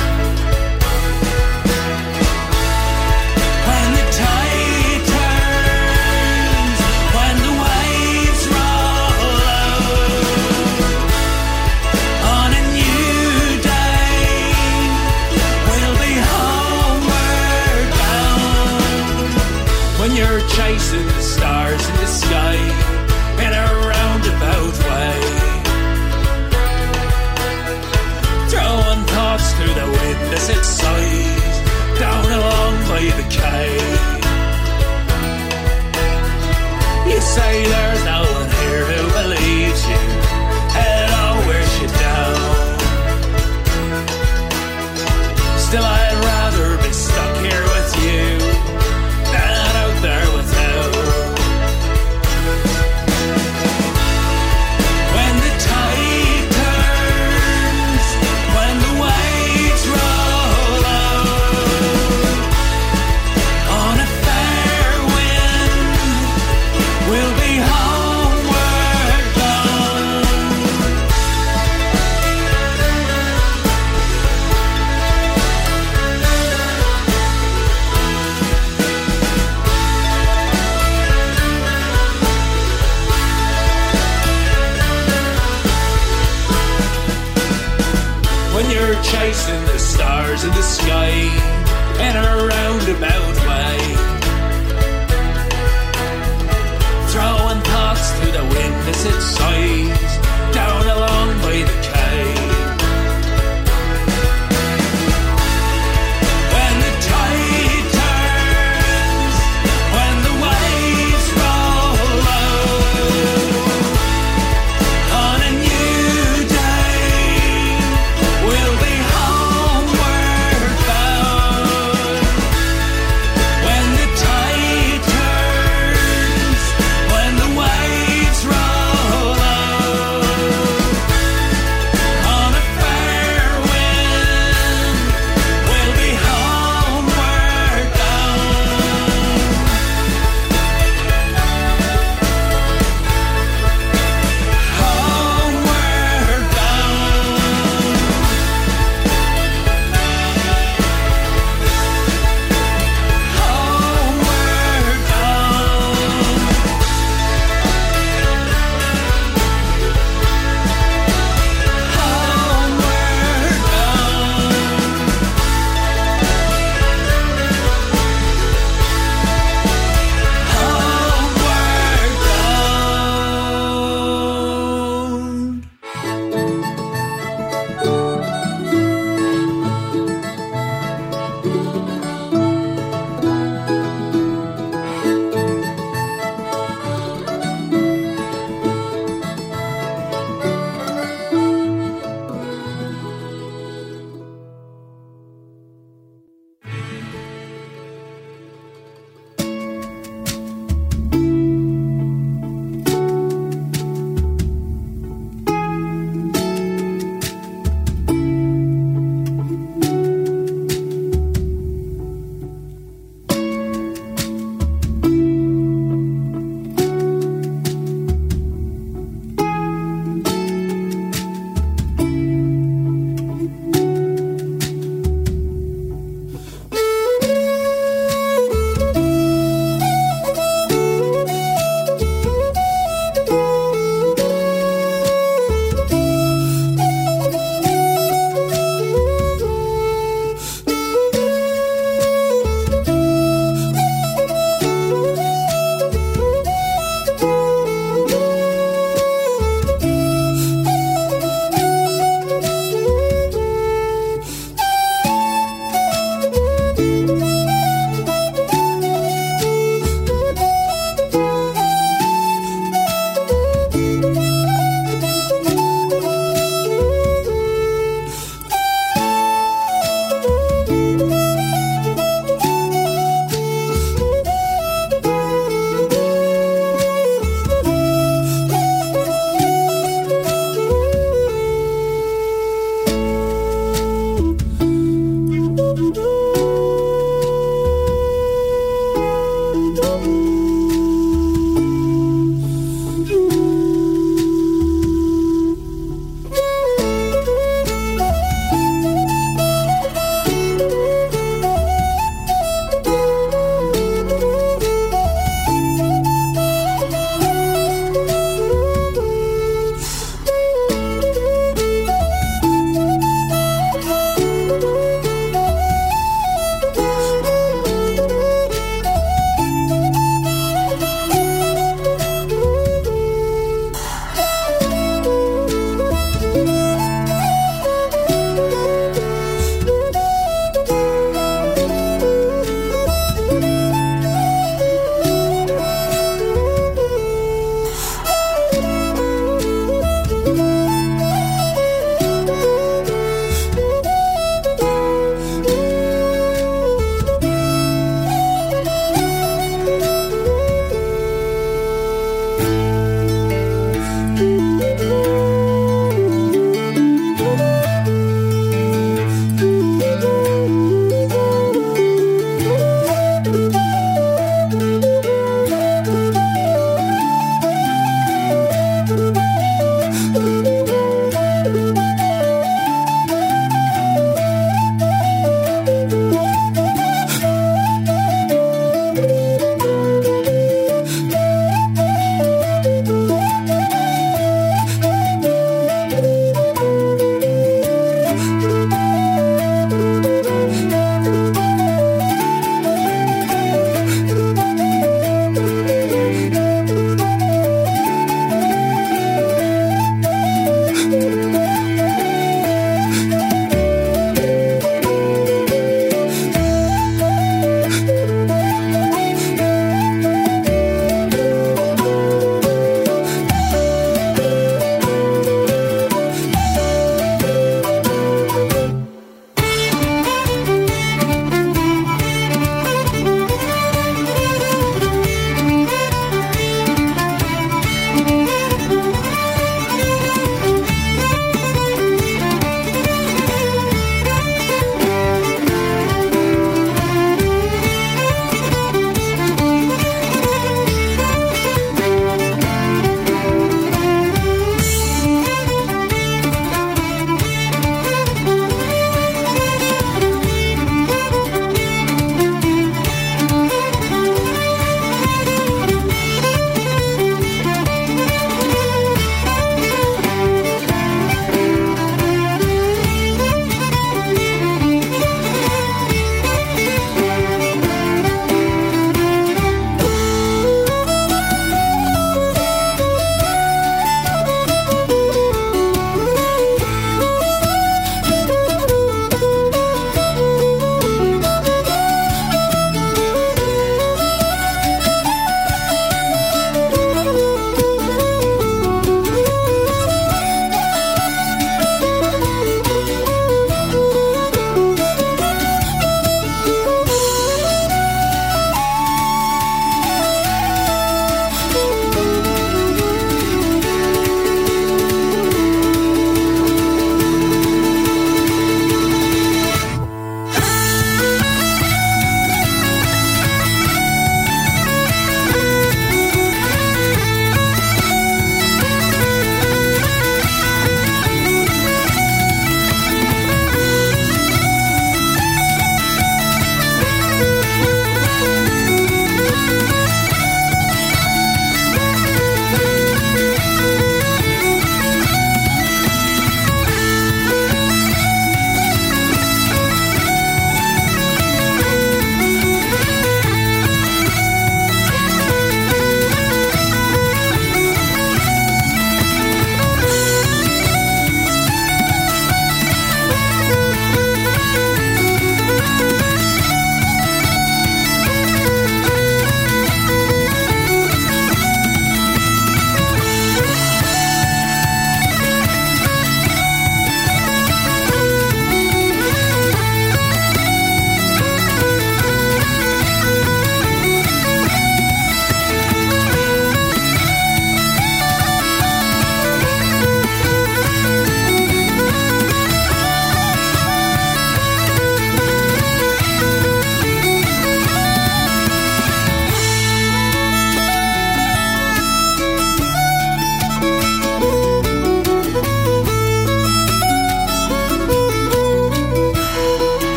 When the tide turns, when the waves roll out, on a new day we'll be homeward bound. When you're chasing the stars in the sky in a roundabout way, throwing thoughts through the wind as it sighs down along by the quay. You say there's no one here who believes you, and I'll wears you down. Still I'd rather be stuck here with you than out there without. When the tide turns, when the waves roll out, on a fair wind we'll be homeward bound. When you're chasing the stars in the sky in a roundabout way, throwing thoughts through the wind as it sighs down along by the quay. When the tide turns, when the waves roll out, on a new day we'll be homeward bound.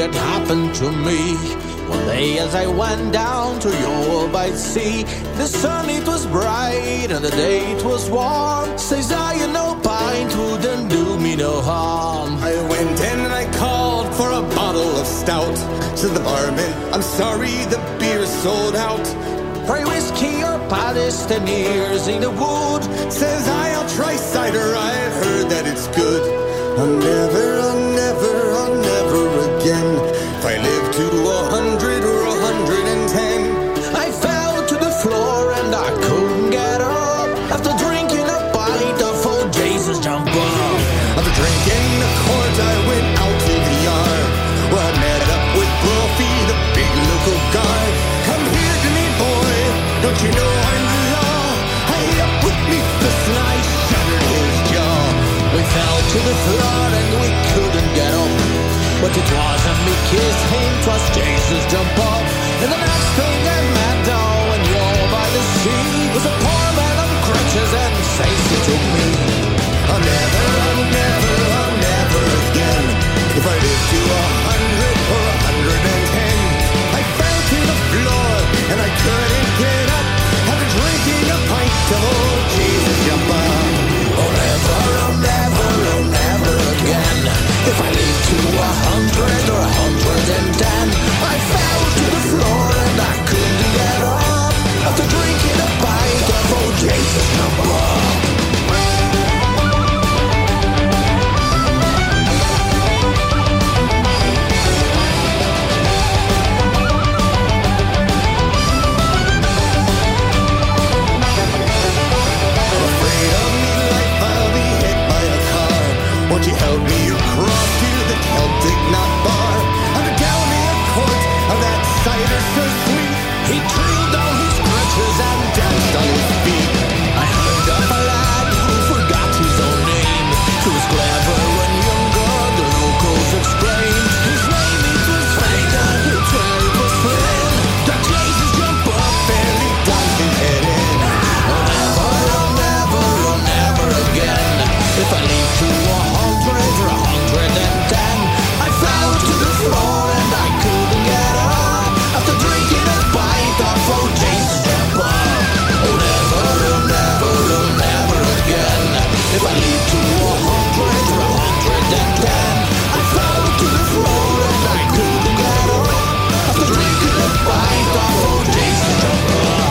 had happened to me. One day as I went down to York by the sea, the sun it was bright and the day it was warm. Says I, you know, pint wouldn't do me no harm. I went in and I called for a bottle of stout. Said the barman, I'm sorry, the beer's sold out. Pray whiskey or Palestinians in the wood. Says I, I'll try cider, I've heard that it's good. I'll never, I'll never, I'll never again. If I live to a hundred or a hundred and ten. I fell to the floor and I couldn't get up. After drinking a pint of old Jesus jump up. After drinking a quart, I went out to the yard, where I met up with Brophy, the big local guard. Come here to me, boy, don't you know I'm the law? Hey, up with me, the slice shattered his jaw. We fell to the floor and we couldn't get up. But it wasn't me kiss him, 'twas Jesus jump up. And the next thing I met down when you're by the sea was a poor man on crutches and says he took me. I'll never, I'll never, I'll never again. If I live to a hundred or a hundred and ten. I fell to the floor and I couldn't get up. After drinking a pint of old Jesus jump up. Oh never, oh never, oh never again. If I live to a hundred or a hundred and ten. I fell to the floor and I couldn't get up. After drinking a pint of old Jesus jump up. Won't you help me across to the Celtic Knot Bar? And tell me a quart of that cider so sweet. He threw down his crutches and danced on his feet. I heard of a lad who forgot his own name. He was clever when younger, the locals exclaimed. His name it was Fagan, his hair was thin. That Jesus jump up and he dived his head in. Oh never, oh never, oh never again. If I leave to a hundred or a hundred and ten. I fell to the floor and I couldn't get up. After drinking a pint of old Jesus jump up. Oh never, oh never, oh never again. If I leave to a hundred or a hundred and ten. I fell to the floor and I couldn't get up. After drinking a pint of old Jesus jump up.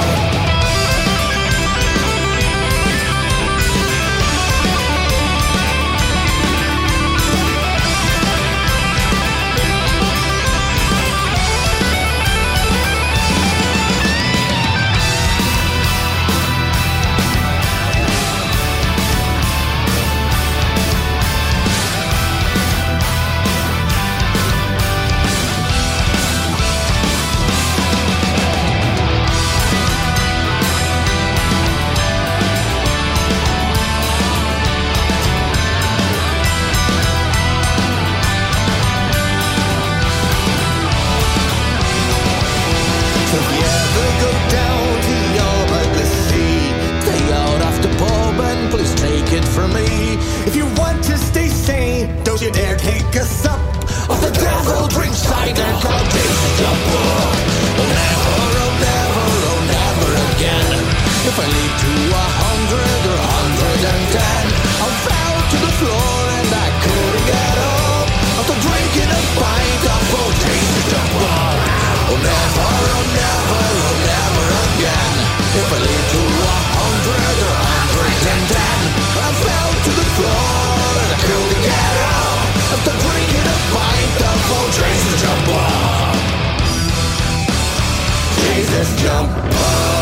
If you want to stay sane, don't you dare take a sup of the devil drink cider called Jesus jump up. Oh never, oh never, oh never again. If I leave to a hundred or a hundred and ten. I fell to the floor and I couldn't get up. After drinking a pint of old Jesus jump up. Oh never, oh never, oh never again. If I leave to a hundred or a hundred and ten. I fell to the floor and I couldn't get up. After drinking a pint of old Jesus jump up. Jesus jump up.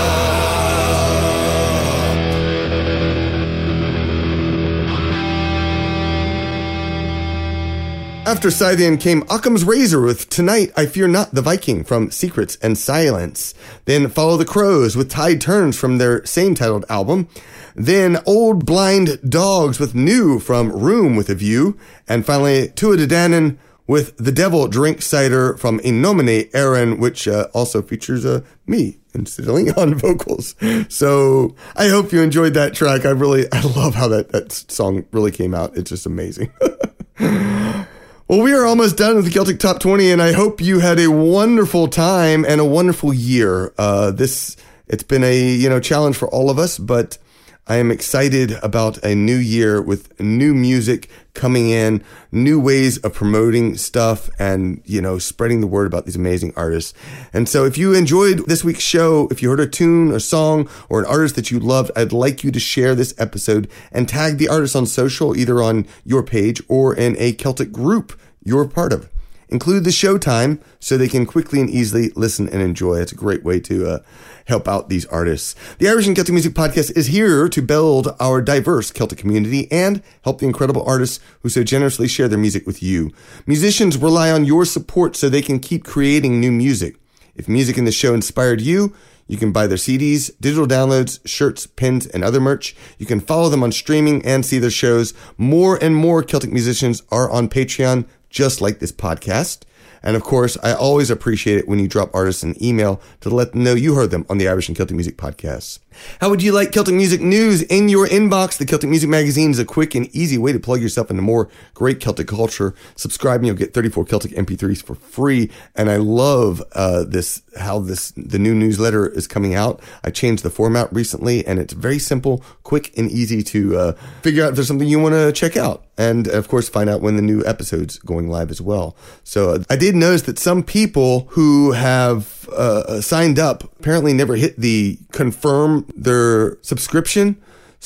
After Scythian came Occam's Razor with Tonight I Fear Not the Viking from Secrets and Silence. Then Follow the Crows with Tide Turns from their same titled album. Then Old Blind Dogs with New from Room with a View. And finally Tuatha Dé Danann with The Devil Drink Cider from In Nomine Aaron, which uh, also features uh, me incidentally on vocals. So I hope you enjoyed that track. I really, I love how that, that song really came out. It's just amazing. Well, we are almost done with the Celtic Top twenty, and I hope you had a wonderful time and a wonderful year. Uh, this, it's been a, you know, challenge for all of us, but I am excited about a new year with new music coming in, new ways of promoting stuff and, you know, spreading the word about these amazing artists. And so if you enjoyed this week's show, if you heard a tune, a song, or an artist that you loved, I'd like you to share this episode and tag the artist on social, either on your page or in a Celtic group you're part of. Include the show time so they can quickly and easily listen and enjoy. It's a great way to uh, help out these artists. The Irish and Celtic Music Podcast is here to build our diverse Celtic community and help the incredible artists who so generously share their music with you. Musicians rely on your support so they can keep creating new music. If music in the show inspired you, you can buy their C Ds, digital downloads, shirts, pins, and other merch. You can follow them on streaming and see their shows. More and more Celtic musicians are on Patreon, just like this podcast. And of course, I always appreciate it when you drop artists an email to let them know you heard them on the Irish and Celtic Music Podcast. How would you like Celtic music news in your inbox? The Celtic Music Magazine is a quick and easy way to plug yourself into more great Celtic culture. Subscribe and you'll get thirty-four Celtic M P threes for free. And I love uh, this, how this the new newsletter is coming out. I changed the format recently, and it's very simple, quick, and easy to uh, figure out if there's something you want to check out. And of course, find out when the new episode's going live as well. So uh, I did notice that some people who have uh, signed up apparently never hit the confirm their subscription.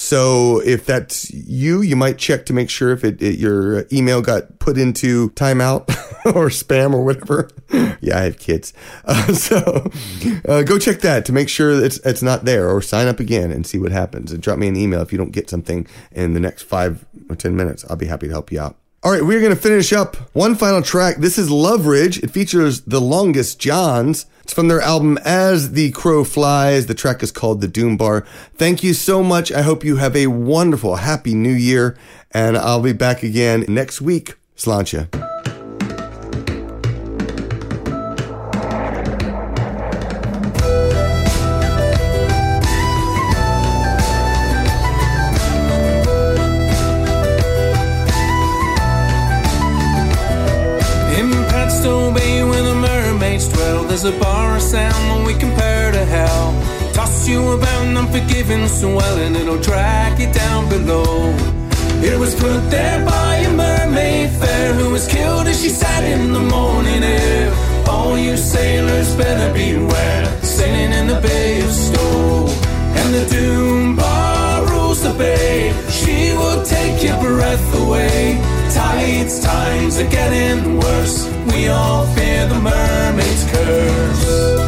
So if that's you, you might check to make sure if it, it your email got put into timeout or spam or whatever. Yeah, I have kids. Uh, so uh, go check that to make sure it's it's not there, or sign up again and see what happens. And drop me an email if you don't get something in the next five or ten minutes. I'll be happy to help you out. All right, we're going to finish up one final track. This is Love Ridge. It features the Longest Johns. It's from their album As the Crow Flies. The track is called The Doom Bar. Thank you so much. I hope you have a wonderful, happy new year. And I'll be back again next week. Sláinte. There's a bar of sound when we compare to hell. Toss you about and unforgiving so well, and it'll drag you down below. It was put there by a mermaid fair who was killed as she sat in the morning air. All you sailors better beware, sailing in the Bay of Stowe. And the Doom Bar rules the bay, she will take your breath away. Tides, times are getting worse, we all fear the mermaid's curse.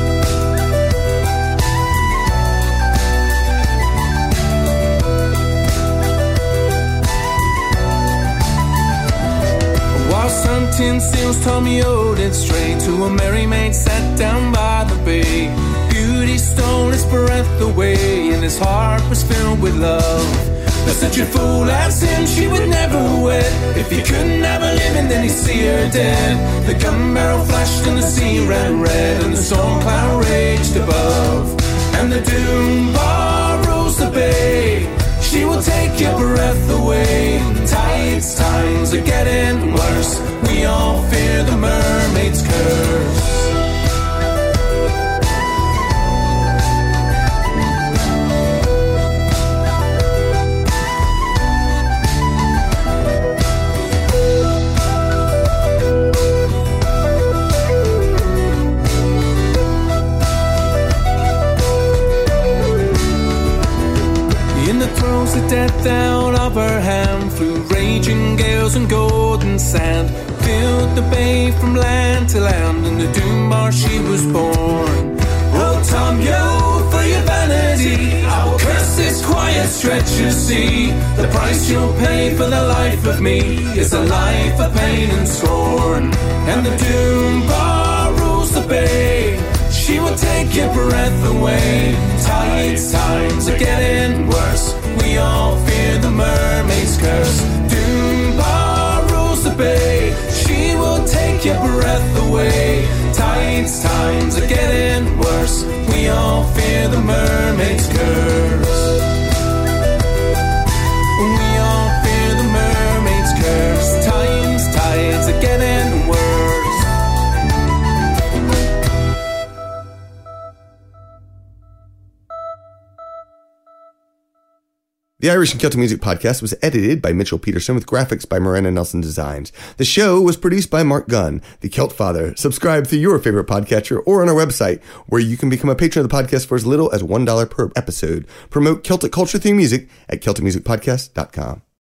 Whilst hunting seals, Tommy owed it straight to a merry maid sat down by the bay. Beauty stole his breath away, and his heart was filled with love. But such a fool as him she would never wed. If he couldn't have a living, then he'd see her dead. The gun barrel flashed and the sea ran red, and the storm cloud raged above. And the Doom Bar rules the bay, she will take your breath away. Tides, times are getting worse, we all fear the mermaid's curse. The death out of her hand flew raging gales and golden sand, filled the bay from land to land. In the Doom Bar she was born. Oh Tom, yo, for your vanity I will curse this quiet stretch of sea. The price you'll pay for the life of me is a life of pain and scorn. And the Doom Bar rules the bay, she will take your breath away. Tides, times are getting worse, we all fear the mermaid's curse. Doom Bar rules the bay, she will take your breath away. Tides, times are getting worse, we all fear the mermaid's curse. We all fear the mermaid's curse. Times, tides are getting The Irish and Celtic Music Podcast was edited by Mitchell Peterson with graphics by Miranda Nelson Designs. The show was produced by Mark Gunn, the Celt Father. Subscribe through your favorite podcatcher or on our website, where you can become a patron of the podcast for as little as one dollar per episode. Promote Celtic culture through music at celtic music podcast dot com.